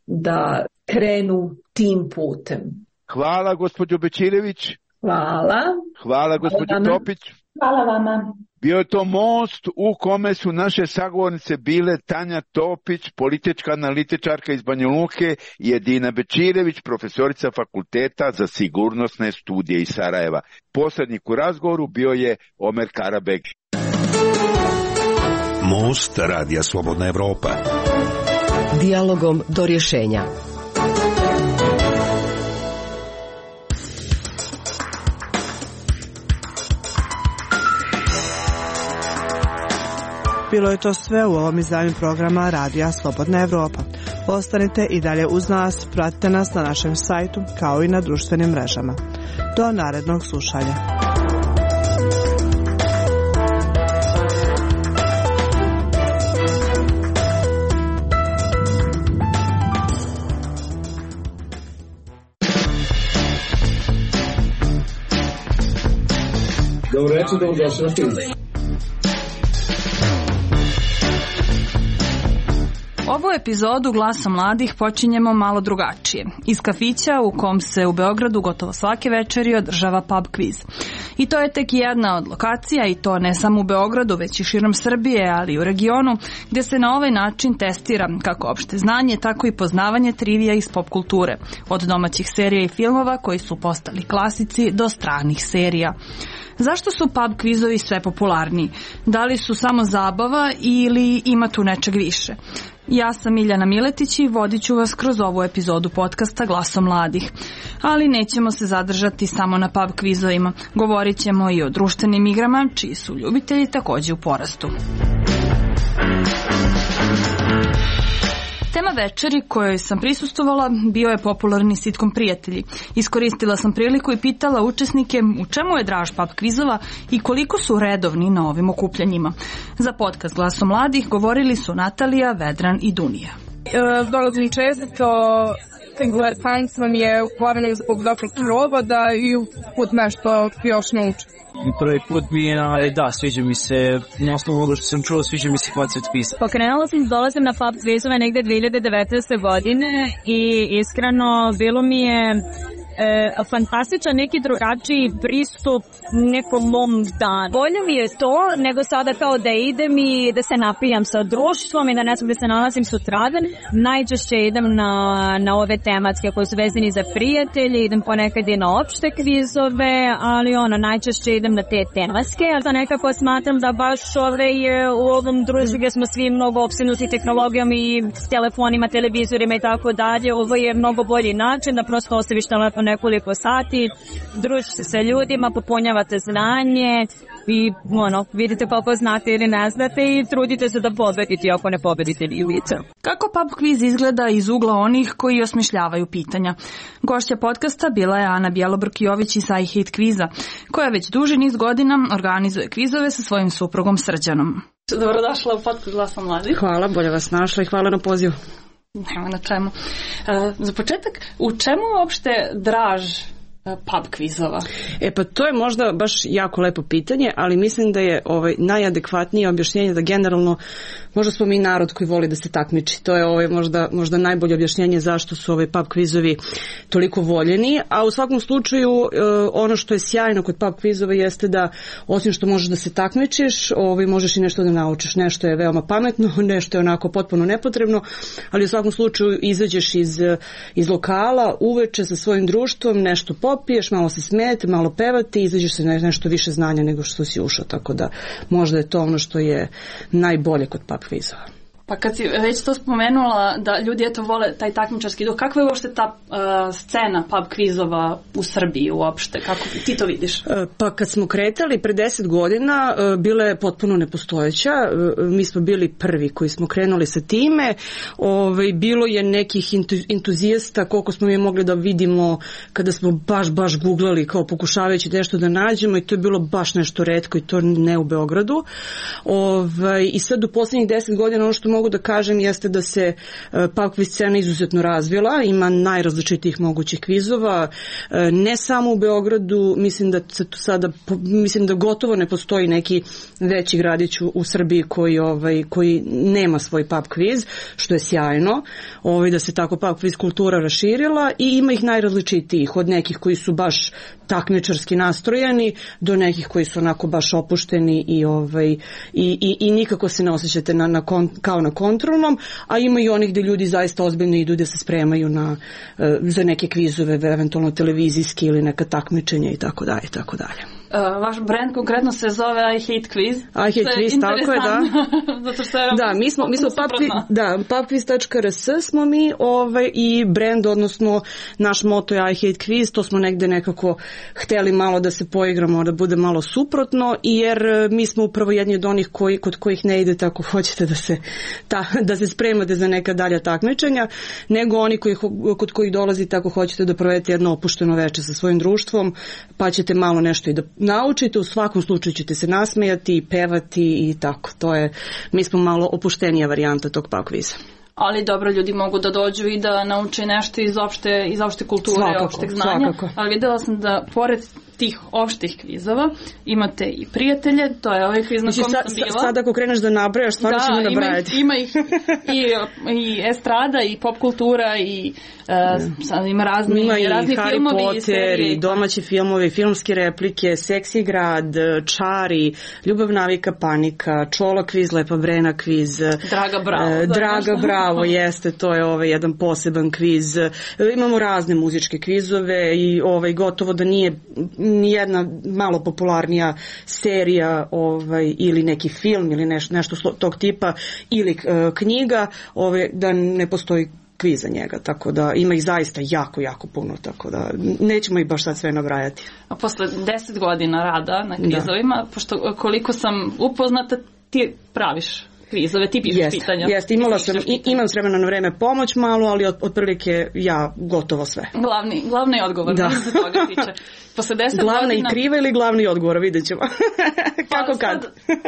da krenu tim putem. Hvala gospođo Bećirević. Hvala. Hvala gospođo Topić. Hvala vama. Bio je to most u kome su naše sagovornice bile Tanja Topić, politička analitičarka iz Banja Luke, i Edina Bećirević, profesorica Fakulteta za sigurnosne studije iz Sarajeva. Posrednik u razgovoru bio je Omer Karabeg. Most Radija Slobodna Evropa. Dijalogom do rješenja. Bilo je to sve u ovom izdanju programa Radija Slobodna Evropa. Ostanite i dalje uz nas, pratite nas na našem sajtu kao i na društvenim mrežama. Do narednog slušanja. Dobro večer, dobrodošli na film. Ovu epizodu Glasa mladih počinjemo malo drugačije. Iz kafića u kom se u Beogradu gotovo svake večeri održava pub kviz. I to je tek jedna od lokacija, i to ne samo u Beogradu, već i širom Srbije, ali i u regionu, gdje se na ovaj način testira kako opšte znanje, tako i poznavanje trivija iz pop kulture, od domaćih serija i filmova koji su postali klasici do stranih serija. Zašto su pub kvizovi sve popularniji? Da li su samo zabava ili ima tu nečeg više? Ja sam Miljana Miletić i vodit ću vas kroz ovu epizodu podcasta Glasom mladih. Ali nećemo se zadržati samo na pub kvizovima. Govorit ćemo i o društvenim igrama, čiji su ljubitelji također u porastu. Tema večeri kojoj sam prisustvovala bio je popularni sitkom Prijatelji. Iskoristila sam priliku i pitala učesnike u čemu je draž pub kvizova i koliko su redovni na ovim okupljanjima. Za podcast Glasom mladih govorili su Natalija, Vedran i Dunija. Dolazim često, tanjstvo mi je ukvaranje zbog dobrog provoda i put nešto još naučim. Prvi put mi je, da, sviđa mi se, na osnovu ovoga što sam čuo, sviđa mi se koncept kvisa. Pokrenula sam, dolazim na pub kvizove negde 2019. godine i iskreno bilo mi je fantastičan neki drugačiji pristup nekom mom danu. Bolje mi je to nego sada kao da idem i da se napijam sa društvom i da ne znam gde se nalazim sutradan. Najčešće idem na ove tematske koje su vezani za prijatelje, idem ponekad i na opšte kvizove, ali najčešće idem na te tematske, ali da nekako smatram da baš u ovom društvu gdje smo svi mnogo opsednuti tehnologijom i s telefonima, televizorima i tako dalje, ovo je mnogo bolji način da prosto ostaviš telefon nekoliko sati, družite se ljudima, popunjavate znanje i vidite koliko znate ili ne znate i trudite se da pobedite ako ne pobedite ni lice. Kako pub kviz izgleda iz ugla onih koji osmišljavaju pitanja? Gošća podcasta bila je Ana Bjelobrk-Jović iz I Hate kviza, koja već duži niz godina organizuje kvizove sa svojim suprugom Srđanom. Dobrodošla u podcast Glasa mladih. Hvala, bolje vas našla i hvala na pozivu. Nema na čemu. Za početak, u čemu uopšte draž pub kvizova? Pa to je možda baš jako lepo pitanje, ali mislim da je najadekvatnije objašnjenje da generalno možda smo mi narod koji voli da se takmiči. To je možda najbolje objašnjenje zašto su pub kvizovi toliko voljeni, a u svakom slučaju ono što je sjajno kod pub kvizova jeste da osim što možeš da se takmičiš, možeš i nešto da naučiš. Nešto je veoma pametno, nešto je onako potpuno nepotrebno, ali u svakom slučaju izađeš iz lokala uveče sa svojim društvom, nešto popiješ, malo se smijete, malo pevate i izađeš se nešto više znanja nego što si ušao, tako da možda je to ono što je najbolje kod pub kvizova. Pa kad si već to spomenula da ljudi vole taj takmičarski duh, kakva je uopšte ta scena pub kvizova u Srbiji uopšte? Kako ti to vidiš? Pa kad smo kretali pre 10 godina bila je potpuno nepostojeća. Mi smo bili prvi koji smo krenuli sa time. Bilo je nekih entuzijasta koliko smo mi mogli da vidimo kada smo baš googlali kao pokušavajući nešto da nađemo i to je bilo baš nešto retko i to ne u Beogradu. I sad u posljednjih 10 godina ono što mogu da kažem jeste da se pub kviz scena izuzetno razvila, ima najrazličitijih mogućih kvizova, ne samo u Beogradu, mislim da gotovo ne postoji neki veći gradić u Srbiji koji nema svoj pub kviz, što je sjajno, da se tako pub kviz kultura raširila i ima ih najrazličitijih, od nekih koji su baš takmičarski nastrojeni do nekih koji su onako baš opušteni i nikako se ne osjećate kao na kontrolnom, a ima i onih gdje ljudi zaista ozbiljno idu da se spremaju za neke kvizove, eventualno televizijski ili neka takmičenja i tako dalje. Vaš brand konkretno se zove I Hate Quiz. I Hate Quiz, tako je, da. Zato što je da, mi smo pubquiz.rs smo mi i brand, odnosno naš moto je I Hate Quiz, to smo negde nekako hteli malo da se poigramo, da bude malo suprotno, jer mi smo upravo jedni od onih kod kojih ne idete ako hoćete da se spremate za neka dalja takmičenja, nego oni kod kojih dolazite ako hoćete da provedete jedno opušteno veče sa svojim društvom, pa ćete malo nešto i da naučite, u svakom slučaju ćete se nasmejati i pevati i tako. Mi smo malo opuštenija varijanta tog pub kviza. Ali dobro, ljudi mogu da dođu i da nauče nešto iz opšte kulture, opšteg znanja. Svakako. Ali videla sam da pored tih opštih kvizova imate i prijatelje, to je ovaj kviz na kom sam bila. Sad ako kreneš da nabrajaš, stvarno ćemo nabrajati. Ima ih i estrada, i pop kultura, i ima razni filmovi. Ima i Harry Potter, i domaći filmovi, filmske replike, Seksi grad, Čari, Ljubav, navika, panika, Čola kviz, Lepa Brena kviz. Draga Bravo, jeste, to je jedan poseban kviz. Imamo razne muzičke kvizove i gotovo da nije nijedna malo popularnija serija ili neki film ili nešto tog tipa ili knjiga da ne postoji kviz za njega, tako da ima ih zaista jako, jako puno, tako da nećemo ih baš sad sve nabrajati. A posle 10 godina rada na kvizovima, pošto koliko sam upoznata, ti praviš kvizove, ti pišeš pitanja. Jeste, imam s vremena na vreme pomoć malo, ali otprilike ja gotovo sve. Glavni odgovor, da se toga tiče. Posle 10 glavna godina... i kriva ili glavni odgovor, vidjet ćemo. Kako kad?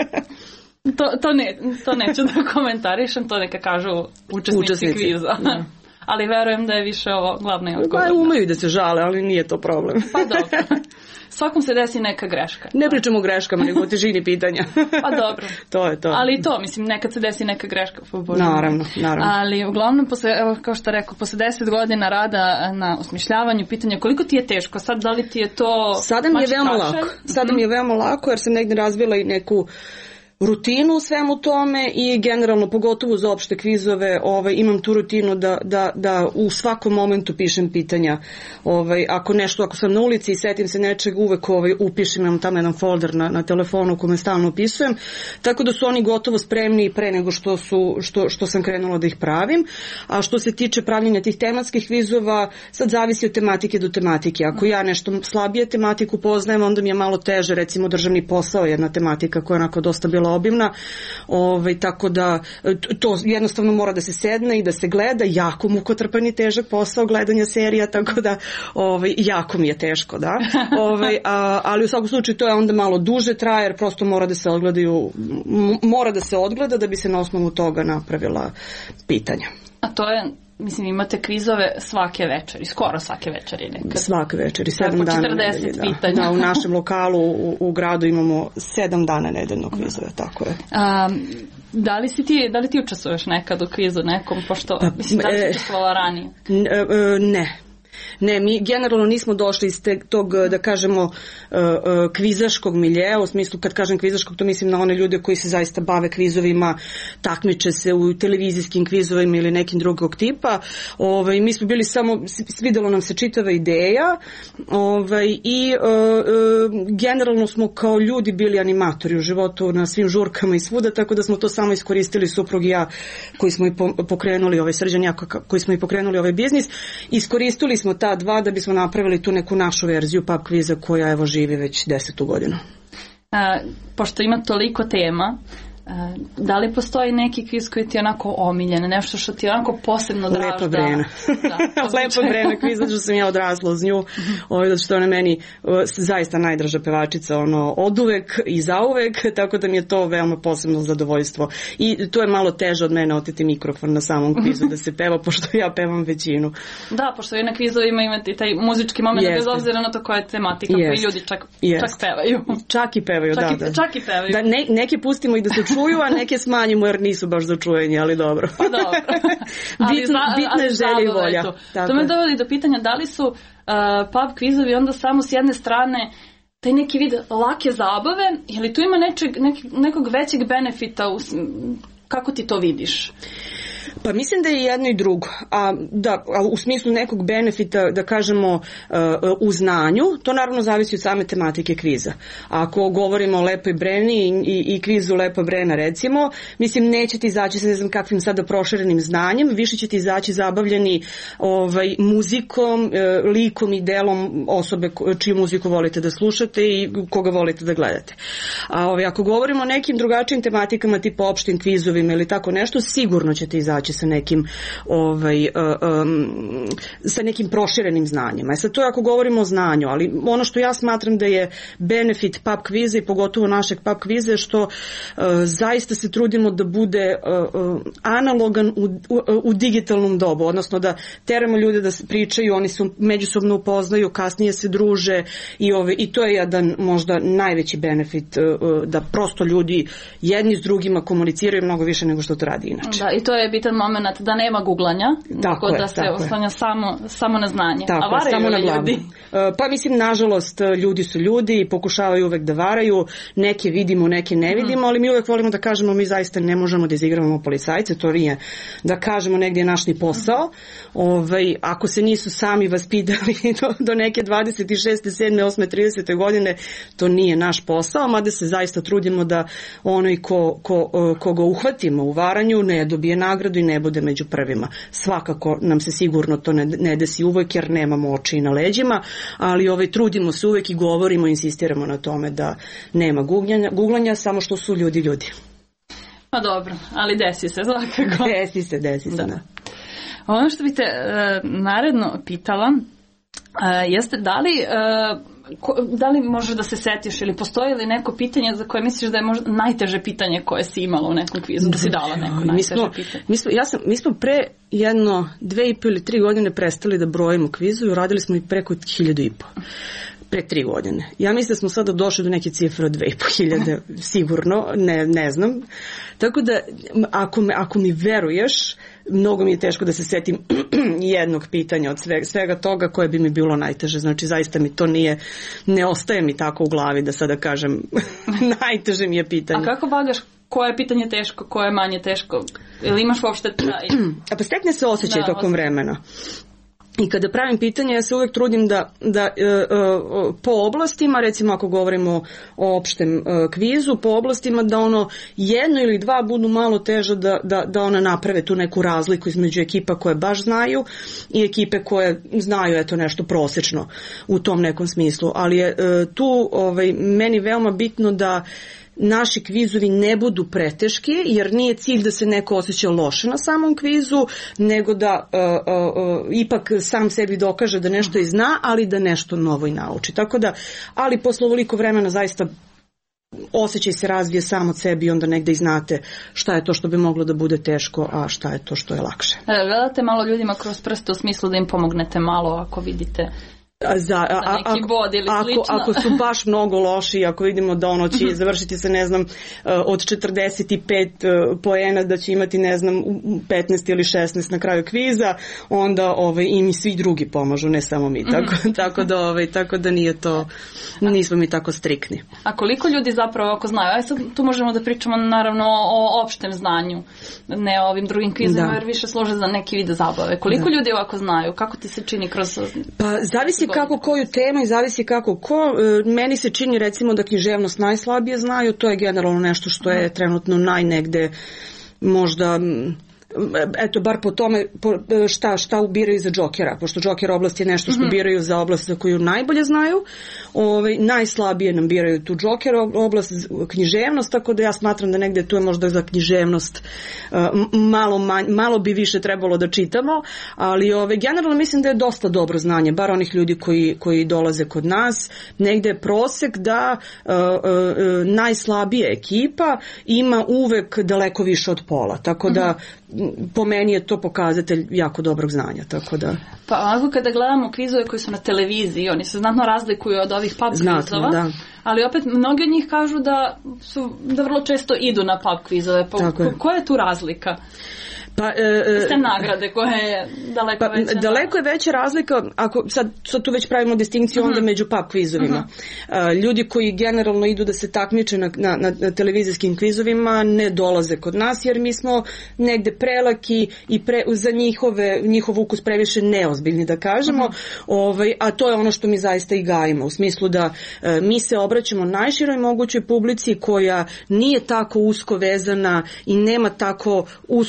To neću da komentarišem, to neka kažu učesnici kviza. Da. Ali verujem da je više ovo glavni odgovor. Umeju da se žale, ali nije to problem. Pa dobro. Svakom se desi neka greška. Ne pričamo o greškama, nego o težini pitanja. Pa dobro. To je to. Ali i to, mislim, nekad se desi neka greška. Naravno. Ali uglavnom, kao što rekao, posle 10 godina rada na osmišljavanju pitanja, koliko ti je teško? Sad, da li ti je to... Sada mi je veoma lako, jer sam negdje razvila i neku rutinu u svemu tome i generalno, pogotovo za opšte kvizove, imam tu rutinu da u svakom momentu pišem pitanja. Ako sam na ulici i setim se nečeg, uvek upišem, imam tamo jedan folder na telefonu u kome stalno upisujem, tako da su oni gotovo spremni pre nego što sam krenula da ih pravim. A što se tiče pravljenja tih tematskih kvizova, sad zavisi od tematike do tematike. Ako ja nešto slabije tematiku poznajem, onda mi je malo teže, recimo državni posao, jedna tematika koja je onako dosta bila obimna, tako da to jednostavno mora da se sedne i da se gleda, jako mukotrpan i težak posao gledanja serija, tako da jako mi je teško, da. Ali u svakom slučaju to je onda malo duže traje, jer prosto mora da se odgleda da bi se na osnovu toga napravila pitanja. A to je, mislim, imate kvizove svake večeri, skoro svake večeri nekad. Svake večeri, 7 dana nedelje. 40 pitanja. Da, u našem lokalu u gradu imamo 7 dana nedeljno kvizove, tako je. Da li ti učestvuješ nekad u kvizu nekom, pošto, mislim, da li si učestvovala ranije? Ne, mi generalno nismo došli iz tog, da kažemo, kvizaškog miljeja, u smislu kad kažem kvizaškog, to mislim na one ljude koji se zaista bave kvizovima, takmiče se u televizijskim kvizovima ili nekim drugog tipa. Mi smo bili svidelo nam se čitava ideja i generalno smo kao ljudi bili animatori u životu na svim žurkama i svuda, tako da smo to samo iskoristili, suprug i ja koji smo i pokrenuli Srđan ja koji smo i pokrenuli ovaj biznis, iskoristili smo ta dva da bismo napravili tu neku našu verziju pub kviza koja evo živi već 10. godinu. Pošto ima toliko tema, da li postoji neki kviz koji ti je onako omiljen, nešto što ti je onako posebno draž? Lepa Brena. Lepa Brena kviz, zato što sam ja odrasla uz nju, zato što ona meni zaista najdraža pevačica od uvek i zauvek, tako da mi je to veoma posebno zadovoljstvo. I to je malo teže od mene oteti mikrofon na samom kvizu da se peva, pošto ja pevam većinu. Da, pošto vi na kvizovima imate taj muzički moment, bez obzira na to koja je tematika, koji ljudi čak pevaju. Čak i pevaju, da. Čak i pevaju. Da, neke pustimo i da se čuju, a neke smanjimo jer nisu baš za čujenje, ali dobro. Pa dobro. Bitna je želja i volja. To me dovodi do pitanja da li su pub kvizovi onda samo s jedne strane taj neki vid lake zabave, ili tu ima nekog većeg benefita, kako ti to vidiš? Pa mislim da je jedno i drugo, a u smislu nekog benefita, da kažemo, u znanju, to naravno zavisi od same tematike kviza. Ako govorimo o Lepoj Breni i kvizu Lepa Brena, recimo, mislim, nećete izaći sa ne znam kakvim sada proširenim znanjem, više ćete izaći zabavljeni muzikom, likom i delom osobe čiju muziku volite da slušate i koga volite da gledate. A ako govorimo o nekim drugačijim tematikama, tipa opštim kvizovima ili tako nešto, sigurno ćete izaći sa nekim sa nekim proširenim znanjima. Sad to je ako govorimo o znanju, ali ono što ja smatram da je benefit pub kviza i pogotovo našeg pub kviza je što zaista se trudimo da bude analogan u digitalnom dobu, odnosno da teramo ljude da se pričaju, oni se međusobno upoznaju, kasnije se druže i to je jedan možda najveći benefit, da prosto ljudi jedni s drugima komuniciraju mnogo više nego što to radi inače. Da, i to je bitan moment da nema guglanja, tako da se oslanja samo na znanje. Tako, a varaju li ljudi? Pa mislim, nažalost, ljudi su ljudi i pokušavaju uvek da varaju, neke vidimo, neke ne vidimo, ali mi uvek volimo da kažemo, mi zaista ne možemo da izigravamo policajce, to nije da kažemo negdje je naš ni posao. Ako se nisu sami vaspitali do neke 26. 7. 8. 30. godine, to nije naš posao, mada se zaista trudimo da onaj koga uhvatimo u varanju ne dobije nagradu i ne bude među prvima. Svakako nam se sigurno to ne desi uvek jer nemamo oči na leđima, ali trudimo se uvek i govorimo i insistiramo na tome da nema guglanja, samo što su ljudi. Pa dobro, ali desi se svakako. Desi se, da. Ono što bi te naredno pitala jeste da li možeš da se setiš ili postoji li neko pitanje za koje misliš da je možda najteže pitanje koje si imala u nekom kvizu, da si dala neko najteže pitanje? Mi smo pre 2,5 ili 3 godine prestali da brojimo kvizu i uradili smo i preko 1.500. Pre 3 godine. Ja mislim da smo sada došli do neke cifre od 2.500, sigurno, ne znam. Tako da, ako mi veruješ, mnogo mi je teško da se setim jednog pitanja od svega toga koje bi mi bilo najteže. Znači, zaista mi to ne ostaje mi tako u glavi da sada kažem najteže mi je pitanje. A kako bagaš koje je pitanje teško, koje je manje teško? Ili imaš uopšte taj? Pa stekne se osjećaj tokom vremena. I kada pravim pitanje, ja se uvijek trudim da po oblastima, recimo ako govorimo o opštem kvizu, po oblastima da jedno ili dva budu malo teže da ona naprave tu neku razliku između ekipa koje baš znaju i ekipe koje znaju nešto prosečno u tom nekom smislu. Ali je tu meni veoma bitno da naši kvizovi ne budu preteški, jer nije cilj da se neko osjeća loše na samom kvizu, nego da ipak sam sebi dokaže da nešto i zna, ali da nešto novo i nauči. Tako da, ali posle ovoliko vremena zaista osjećaj se razvije sam od sebi i onda negde i znate šta je to što bi moglo da bude teško, a šta je to što je lakše. Gledate malo ljudima kroz prste u smislu da im pomognete malo ako vidite neki bod ili slično. Ako su baš mnogo loši, ako vidimo da će završiti sa od 45 poena da će imati 15 ili 16 na kraju kviza, onda i mi svi drugi pomažu, ne samo mi. Tako da nije to, nismo mi tako striktni. A koliko ljudi zapravo ako znaju? Sad tu možemo da pričamo naravno o opštem znanju, ne o ovim drugim kvizima, jer više slože za neki vid zabave. Koliko ljudi ovako znaju? Kako ti se čini kroz... Pa zavisi kako koju temu i zavisi kako ko. Meni se čini recimo da književnost najslabije znaju, to je generalno nešto što je trenutno najnegde možda... Eto, bar po tome šta ubiraju za džokera, pošto džoker oblast je nešto što biraju za oblast za koju najbolje znaju, najslabije nam biraju tu džoker oblast, književnost, tako da ja smatram da negde tu je možda za književnost malo bi više trebalo da čitamo, ali generalno mislim da je dosta dobro znanje, bar onih ljudi koji dolaze kod nas, negde je prosek da najslabija ekipa ima uvek daleko više od pola, tako da po meni je to pokazatelj jako dobrog znanja, tako da... Pa ovako kada gledamo kvizove koji su na televiziji, oni se znatno razlikuju od ovih pub kvizova, ali opet mnogi od njih kažu da vrlo često idu na pub kvizove. Koja je tu razlika? Ste nagrade koje je daleko veća. Daleko je veća razlika, ako sad tu već pravimo distinkciju onda među pub kvizovima. Ljudi koji generalno idu da se takmiče na televizijskim kvizovima ne dolaze kod nas, jer mi smo negde prelaki i za njihov ukus previše neozbiljni, da kažemo, a to je ono što mi zaista i gajimo, u smislu da mi se obraćamo najširoj mogućoj publici koja nije tako usko vezana i nema tako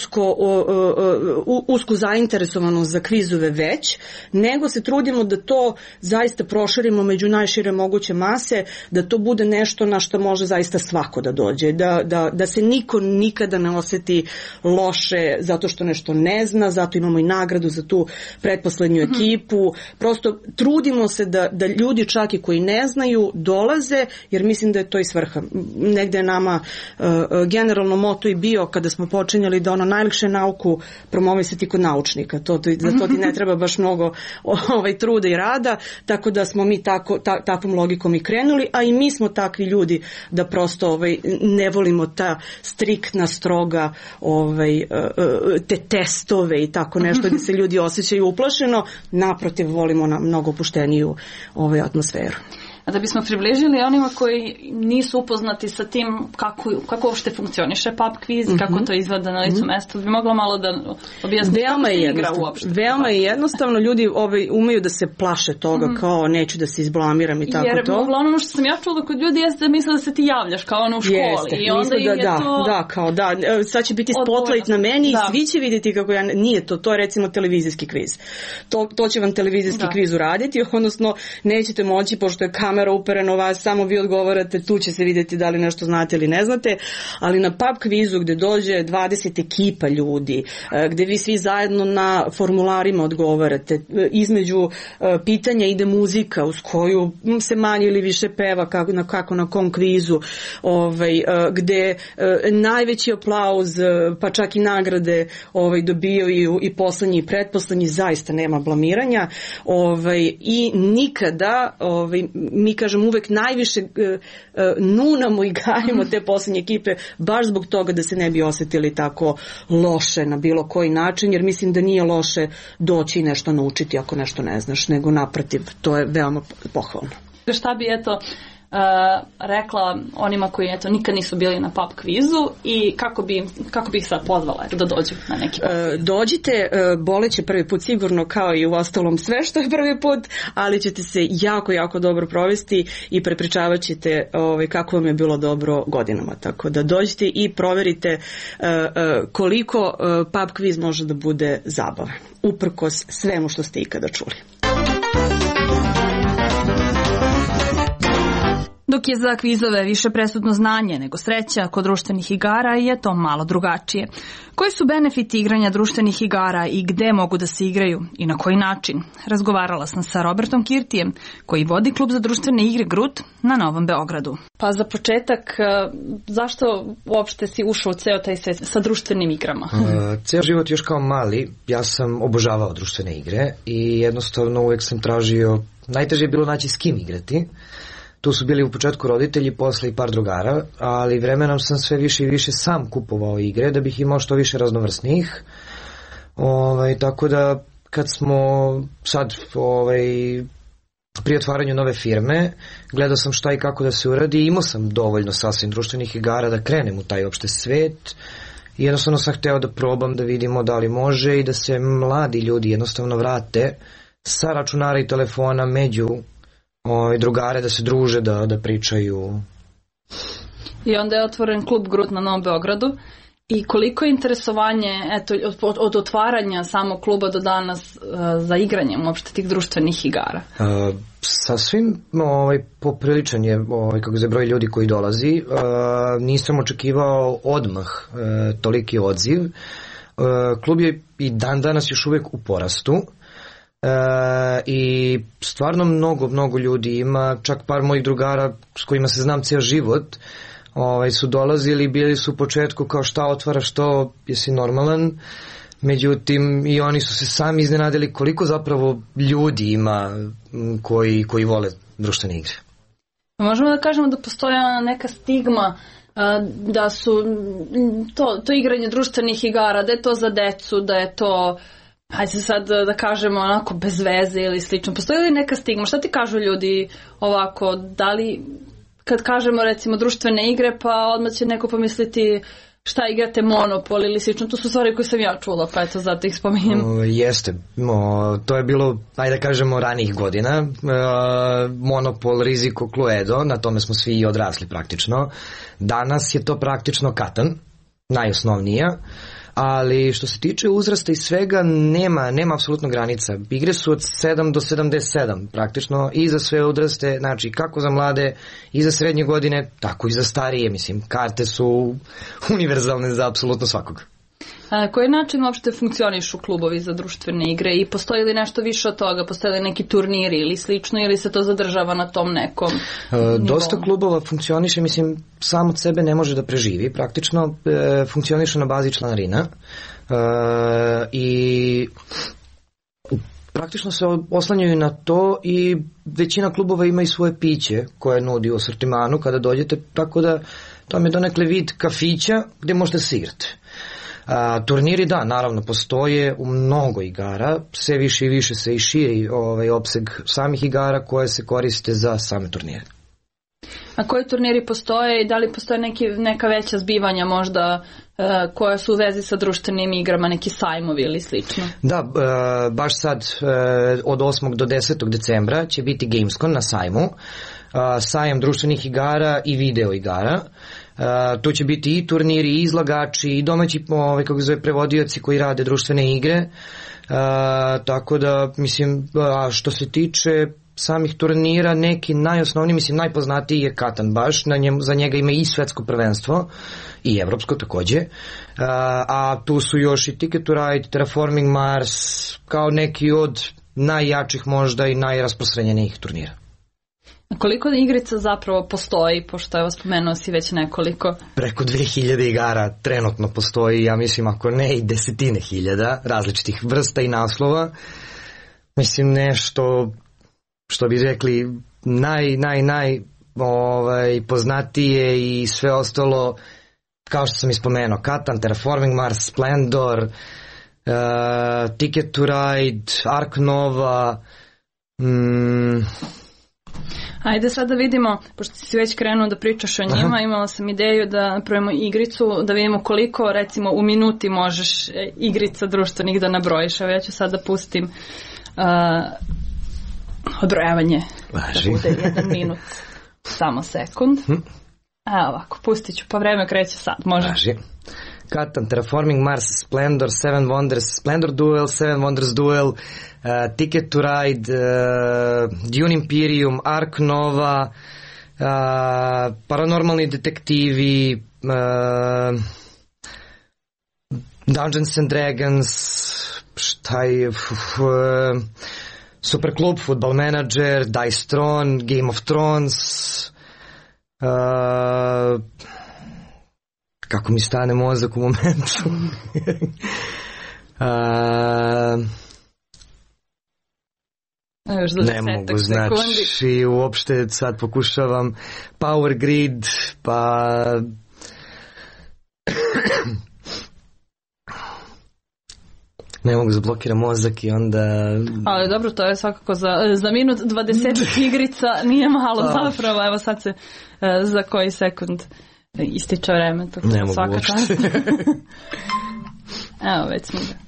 usku zainteresovanost za kvizove već, nego se trudimo da to zaista proširimo među najšire moguće mase, da to bude nešto na što može zaista svako da dođe, da se niko nikada ne oseti loše zato što nešto ne zna, zato imamo i nagradu za tu pretposlednju ekipu, prosto trudimo se da ljudi čak i koji ne znaju dolaze, jer mislim da je to i svrha. Negde je nama generalno moto i bio kada smo počinjali da najlakše nauku promovisati kod naučnika, za to ti ne treba baš mnogo truda i rada, tako da smo mi takvom logikom i krenuli, a i mi smo takvi ljudi da prosto ne volimo ta striktna, stroga te testove i tako nešto gdje se ljudi osjećaju uplašeno, naprotiv volimo na mnogo opušteniju atmosferu. A da bismo približili onima koji nisu upoznati sa tim kako uopšte funkcioniše pub kviz, kako to izgleda na licu mesta, bi mogla malo da objasniti kako se igra uopšte. Veoma je jednostavno, ljudi umeju da se plaše toga, kao neću da se izblamiram i tako to. Jer uglavnom što sam ja čula kod ljudi jeste da misle da se ti javljaš kao ono u školi. Jeste, i onda sad će biti spotlight na meni i svi će vidjeti kako ja, nije to je recimo televizijski kviz. To će vam televizijski kviz uraditi, odnosno nećete moći, pošto je kamera uperena u vas, samo vi odgovarate, tu će se vidjeti da li nešto znate ili ne znate, ali na pub kvizu gde dođe 20 ekipa ljudi, gde vi svi zajedno na formularima odgovarate, između pitanja ide muzika uz koju se manje ili više peva kako na kom kvizu, gde najveći aplauz, pa čak i nagrade dobijaju i poslednji i pretposlednji, zaista nema blamiranja, i nikada mi kažem uvek najviše nunamo i gajimo te poslednje ekipe baš zbog toga da se ne bi osjetili tako loše na bilo koji način, jer mislim da nije loše doći i nešto naučiti ako nešto ne znaš, nego naprotiv, to je veoma pohvalno. Šta bi rekla onima koji nikad nisu bili na pub kvizu i kako bi ih sad pozvala da dođu na neki pub kviz? Dođite, boleće prvi put sigurno, kao i u ostalom sve što je prvi put, ali ćete se jako, jako dobro provesti i prepričavat ćete kako vam je bilo dobro godinama. Tako da dođite i proverite koliko pub kviz može da bude zabavan, uprkos svemu što ste ikada čuli. Dok je za kvizove više presudno znanje nego sreća, kod društvenih igara je to malo drugačije. Koji su benefiti igranja društvenih igara i gde mogu da se igraju i na koji način? Razgovarala sam sa Robertom Kirtijem, koji vodi klub za društvene igre Grut na Novom Beogradu. Pa za početak, zašto uopšte si ušao u ceo taj svet sa društvenim igrama? Ceo život još kao mali, ja sam obožavao društvene igre i jednostavno uvek sam tražio, najteže je bilo naći s kim igrati. Tu su bili u početku roditelji, posle i par drugara, ali vremenom sam sve više i više sam kupovao igre da bih imao što više raznovrsnih. Tako da kad smo sad pri otvaranju nove firme, gledao sam šta i kako da se uradi i imao sam dovoljno sasvim društvenih igara da krenem u taj opšte svet. I jednostavno sam hteo da probam da vidimo da li može i da se mladi ljudi jednostavno vrate sa računara i telefona među drugare, da se druže, da pričaju. I onda je otvoren klub Grut na Novom Beogradu. I koliko je interesovanje od otvaranja samog kluba do danas za igranjem uopšte tih društvenih igara? Sasvim popriličan je kako se broj ljudi koji dolazi. Nisam očekivao odmah toliki odziv. Klub je i dan danas još uvek u porastu. I stvarno mnogo ljudi ima, čak par mojih drugara s kojima se znam ceo život su dolazili, bili su u početku kao šta otvaraš to, jesi normalan, međutim i oni su se sami iznenadili koliko zapravo ljudi ima koji vole društvene igre. Možemo da kažemo da postoji neka stigma da su to igranje društvenih igara, da je to za decu, da je to, hajde sad da kažemo, onako bez veze ili slično. Postoji li neka stigma? Šta ti kažu ljudi ovako? Da li, kad kažemo recimo društvene igre, pa odmah će neko pomisliti šta igrate Monopol ili slično? To su stvari koje sam ja čula, pa eto zato ih spominjem. Jeste. To je bilo, ajde da kažemo, ranijih godina. Monopol, Riziko, Cluedo, na tome smo svi odrasli praktično. Danas je to praktično Katan, najosnovnija. Ali što se tiče uzrasta i svega, nema apsolutno granica. Igre su od 7 do 77 praktično i za sve uzraste, znači kako za mlade i za srednje godine, tako i za starije. Mislim, karte su univerzalne za apsolutno svakog. Na koji način uopšte funkcionišu klubovi za društvene igre i postoji li nešto više od toga? Postoji li neki turniri ili slično ili se to zadržava na tom nekom nivou? Dosta klubova funkcioniše, mislim, sam od sebe ne može da preživi. Praktično funkcioniše na bazi članarina i praktično se oslanjaju na to i većina klubova ima i svoje piće koje nudi u asortimanu kada dođete, tako da to je donekle vid kafića gde možete se igrati. Turniri, da, naravno postoje u mnogo igara, sve više i više se i širi opseg samih igara koje se koriste za same turnire. A koji turniri postoje i da li postoje neka veća zbivanja možda koja su u vezi sa društvenim igrama, neki sajmovi ili slično? Da, baš sad od 8. do 10. decembra će biti Gamescom na sajmu, sajam društvenih igara i video igara. Tu će biti i turniri, i izlagači, i domaći prevodioci koji rade društvene igre, tako da, mislim, što se tiče samih turnira, neki najosnovniji, mislim, najpoznatiji je Katan baš, za njega ima i svetsko prvenstvo, i evropsko takođe, a tu su još i Ticket to Ride, Terraforming Mars, kao neki od najjačih možda i najrasprostranjenijih turnira. Koliko igrica zapravo postoji, pošto evo spomenuo si već nekoliko? Preko 2000 igara trenutno postoji, ja mislim ako ne i desetine hiljada različitih vrsta i naslova. Mislim nešto što bi rekli naj poznatije i sve ostalo, kao što sam ispomenuo, Katan, Terraforming Mars, Splendor, Ticket to Ride, Ark Nova. Ajde sad da vidimo, pošto si već krenuo da pričaš o njima, imala sam ideju da napravimo igricu, da vidimo koliko recimo u minuti možeš igrica društvenih da nabrojiš. Evo ja ću sad da pustim odbrojavanje, da bude 1 minut, samo sekund. A ovako, pustit ću, pa vreme kreće sad, može. Važi. Katan, Terraforming Mars, Splendor, Seven Wonders, Splendor Duel, Seven Wonders Duel, Ticket to Ride, Dune Imperium, Ark Nova, Paranormalni detektivi, Dungeons and Dragons, šta je, Super Club, Football Manager, Dice Throne, Game of Thrones, kako mi stane mozak u momentu. Ne mogu, znači uopšte sad pokušavam Power Grid, pa ne mogu zablokiram mozak i onda... Ali dobro, to je svakako za minut 20 igrica, nije malo zapravo, evo sad se za koji sekund ističe vreme, tako ne mogu uopšte. Evo, već smo ga.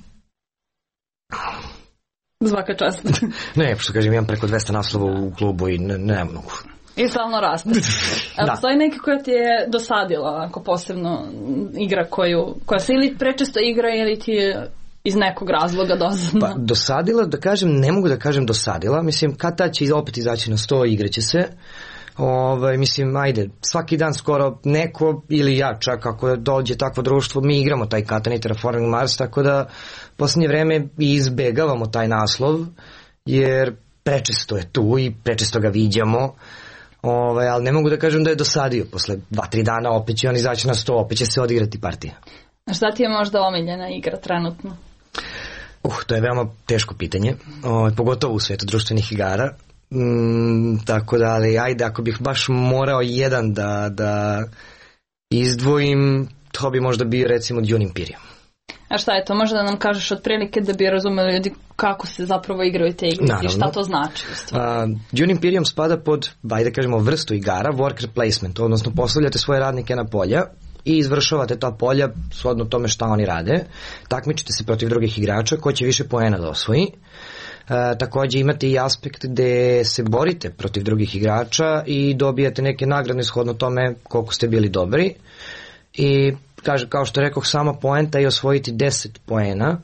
Svaka čast. Ne, što kažem, imam preko 200 naslova u klubu i ne mogu. I stalno raste. A postoji neka koja ti je dosadila, ako posebno igra koja se ili prečesto igra ili ti je iz nekog razloga dosadna? Pa dosadila, da kažem, ne mogu da kažem dosadila. Mislim, kad ta će opet izaći na 100, igraće se. Mislim, ajde, svaki dan skoro neko ili ja čak ako dođe takvo društvo, mi igramo taj Katan i Terraforming Mars, tako da posljednje vreme izbegavamo taj naslov, jer prečesto je tu i prečesto ga viđamo, ali ne mogu da kažem da je dosadio. Posle 2-3 dana opet će on izaći na 100, opet će se odigrati partija. A šta ti je možda omiljena igra trenutno? To je veoma teško pitanje, pogotovo u svetu društvenih igara. Tako da, ali ajde, ako bih baš morao jedan da izdvojim, to bi možda bio recimo Dune Imperium. A šta je to? Možda da nam kažeš otprilike da bi razumeli ljudi kako se zapravo igraju te igrice i šta to znači? Dune Imperium spada pod, da kažemo, vrstu igara, worker placement, odnosno postavljate svoje radnike na polja i izvršavate ta polja shodno tome šta oni rade. Takmičite se protiv drugih igrača ko će više poena da osvoji. Takođe imate i aspekt gde se borite protiv drugih igrača i dobijate neke nagrade shodno tome koliko ste bili dobri. I kao što rekoh, sama poenta je osvojiti 10 poena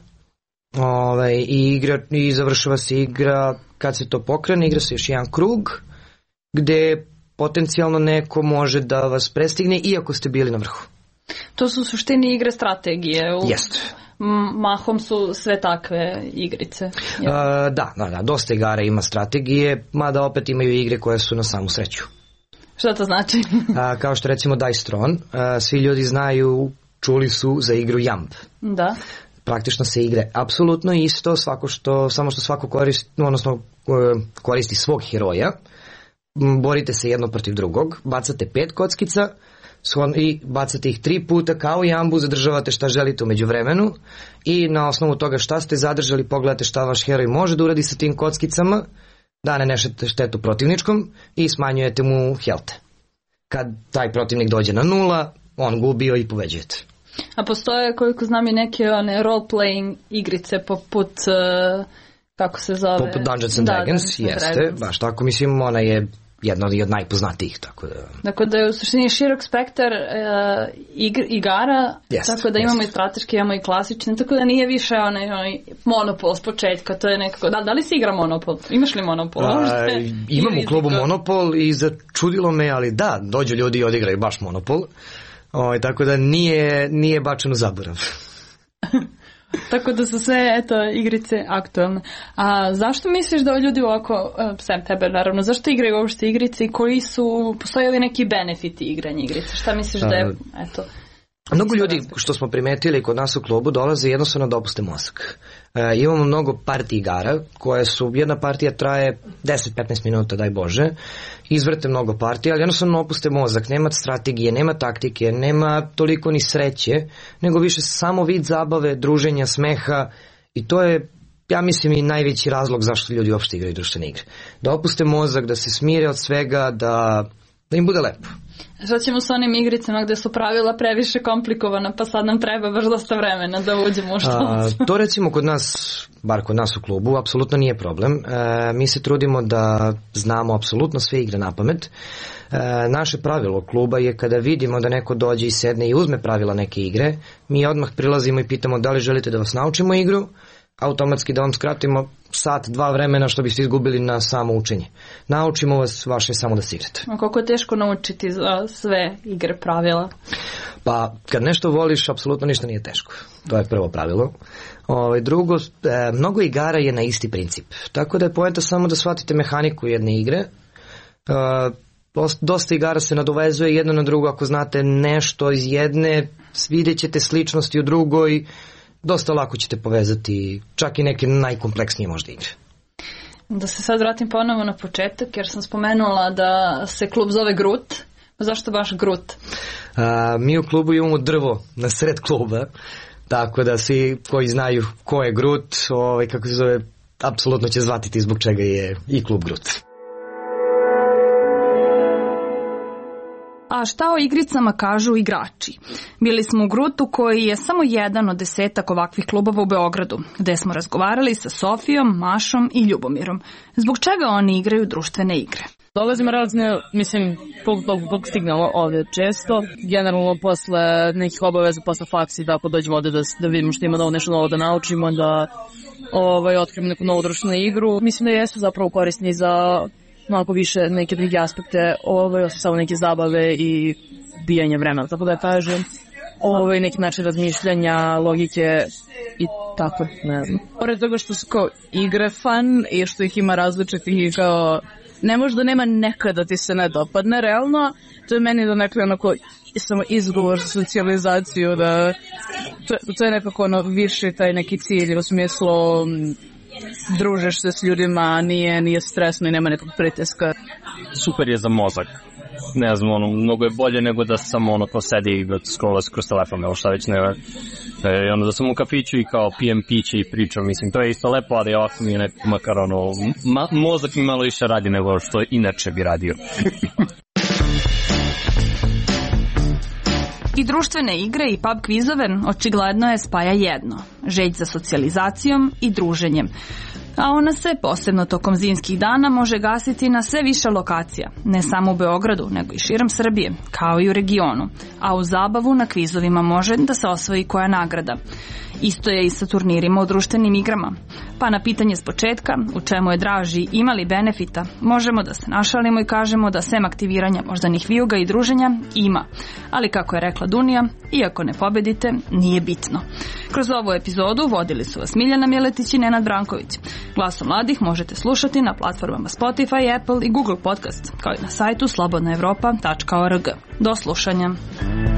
i završava se igra kad se to pokrene, igra se još jedan krug gde potencijalno neko može da vas prestigne iako ste bili na vrhu. To su u suštini igre strategije. Jeste. Mahom su sve takve igrice. Da, dosta igara ima strategije, mada opet imaju igre koje su na samu sreću. Što to znači? Kao što recimo Dice Throne, svi ljudi znaju, čuli su za igru Jump. Da. Praktično se igre apsolutno isto, samo što svako koristi svog heroja, borite se jedno protiv drugog, bacate 5 kockica i bacate ih 3 puta kao jambu, zadržavate šta želite u međuvremenu i na osnovu toga šta ste zadržali pogledate šta vaš heroj može da uradi sa tim kockicama, da ne nanešete štetu protivničkom i smanjujete mu helte. Kad taj protivnik dođe na 0, on gubio i pobeđujete. A postoje, koliko znam, i neke role-playing igrice poput, kako se zove? Poput Dungeons and Dragons, jeste, baš tako, mislim, ona je jedna od najpoznatijih, tako da... Dakle, da je u suštini širok spektar igara, tako da imamo i strateške, imamo i klasične, tako da nije više onaj Monopol s početka, to je nekako... Da li si igra Monopol? Imaš li Monopol? Imam u klubu Monopol i začudilo me, ali da, dođu ljudi i odigraju baš Monopol, tako da nije bačeno zaborav. Tako da su sve, igrice aktualne. A zašto misliš da ljudi ovako, sem tebe naravno, zašto igraju uopšte igrice i koji su, postoje li neki benefiti igranja igrice? Šta misliš da je, Mnogo ljudi, što smo primetili kod nas u klubu, dolaze jednostavno da opuste mozak. Imamo mnogo parti igara, koje su, jedna partija traje 10-15 minuta, daj Bože, izvrte mnogo partija, ali jednostavno opuste mozak, nema strategije, nema taktike, nema toliko ni sreće, nego više samo vid zabave, druženja, smeha i to je, ja mislim, i najveći razlog zašto ljudi uopšte igraju društvene igre. Da opuste mozak, da se smire od svega, da im bude lepo. Šta ćemo s onim igricama gde su pravila previše komplikovana, pa sad nam treba baš dosta vremena da uđemo u što? To recimo kod nas, bar kod nas u klubu, apsolutno nije problem. Mi se trudimo da znamo apsolutno sve igre na pamet. Naše pravilo kluba je kada vidimo da neko dođe i sedne i uzme pravila neke igre, mi odmah prilazimo i pitamo da li želite da vas naučimo igru, automatski da vam skratimo 1-2 vremena što biste izgubili na samo učenje. Naučimo vas, vaše samo da se igrate. A koliko je teško naučiti za sve igre pravila? Pa, kad nešto voliš, apsolutno ništa nije teško. To je prvo pravilo. Drugo, mnogo igara je na isti princip. Tako da je poenta samo da shvatite mehaniku jedne igre. Dosta igara se nadovezuje jedno na drugo. Ako znate nešto iz jedne, vidjet ćete sličnosti u drugoj. Dosta lako ćete povezati čak i neke najkompleksnije možda igre. Da se sad vratim ponovo na početak, jer sam spomenula da se klub zove Grut. Zašto baš Grut? Mi u klubu imamo drvo na sred kluba, tako da svi koji znaju ko je Grut, kako se zove, apsolutno će zvatiti zbog čega je i klub Grut. A šta o igricama kažu igrači? Bili smo u Grutu koji je samo jedan od 10 ovakvih klubova u Beogradu, gde smo razgovarali sa Sofijom, Mašom i Ljubomirom. Zbog čega oni igraju društvene igre? Dolazimo razne, mislim, zbog stignemo ovdje često. Generalno posle nekih obaveza, posle faksi, tako dođemo ovdje da vidimo što ima nešto novo da naučimo, da otkrijemo neku novu društvenu igru. Mislim da jesu zapravo korisni za malo više neke druge aspekte, samo neke zabave i bijanje vremena, tako da kažem, neki način razmišljanja, logike i tako, ne znam. Pored toga što su kao igre fan i što ih ima različitih i kao, ne možda nema nekada ti se ne dopadne, realno, to je meni da nekako onako samo izgovor za socijalizaciju, da to je nekako više taj neki cilj u smislu družiš se s ljudima, nije stresno i nema nekog pritiska. Super je za mozak. Ne znam, mnogo je bolje nego da sam ko sedi i scrolla kroz telefon, evo šta već ne. I onda da sam u kafiću i kao pijem piće i pričam, mislim, to je isto lepo, ali ovako mi je nekako makar mozak mi malo više radi nego što inače bi radio. I društvene igre i pub kvizove očigledno je spaja jedno, želj za socijalizacijom i druženjem. A ona se, posebno tokom zimskih dana, može gasiti na sve više lokacija, ne samo u Beogradu, nego i širom Srbije, kao i u regionu. A u zabavu na kvizovima može da se osvoji koja nagrada. Isto je i sa turnirima u društvenim igrama. Pa na pitanje s početka, u čemu je draži, ima li benefita, možemo da se našalimo i kažemo da sem aktiviranja moždanih vijuga i druženja ima. Ali kako je rekla Dunija, iako ne pobedite, nije bitno. Kroz ovu epizodu vodili su vas Miljana Miletić i Nenad Branković. Glasom mladih možete slušati na platformama Spotify, Apple i Google Podcast, kao i na sajtu slobodnaevropa.org. Do slušanja.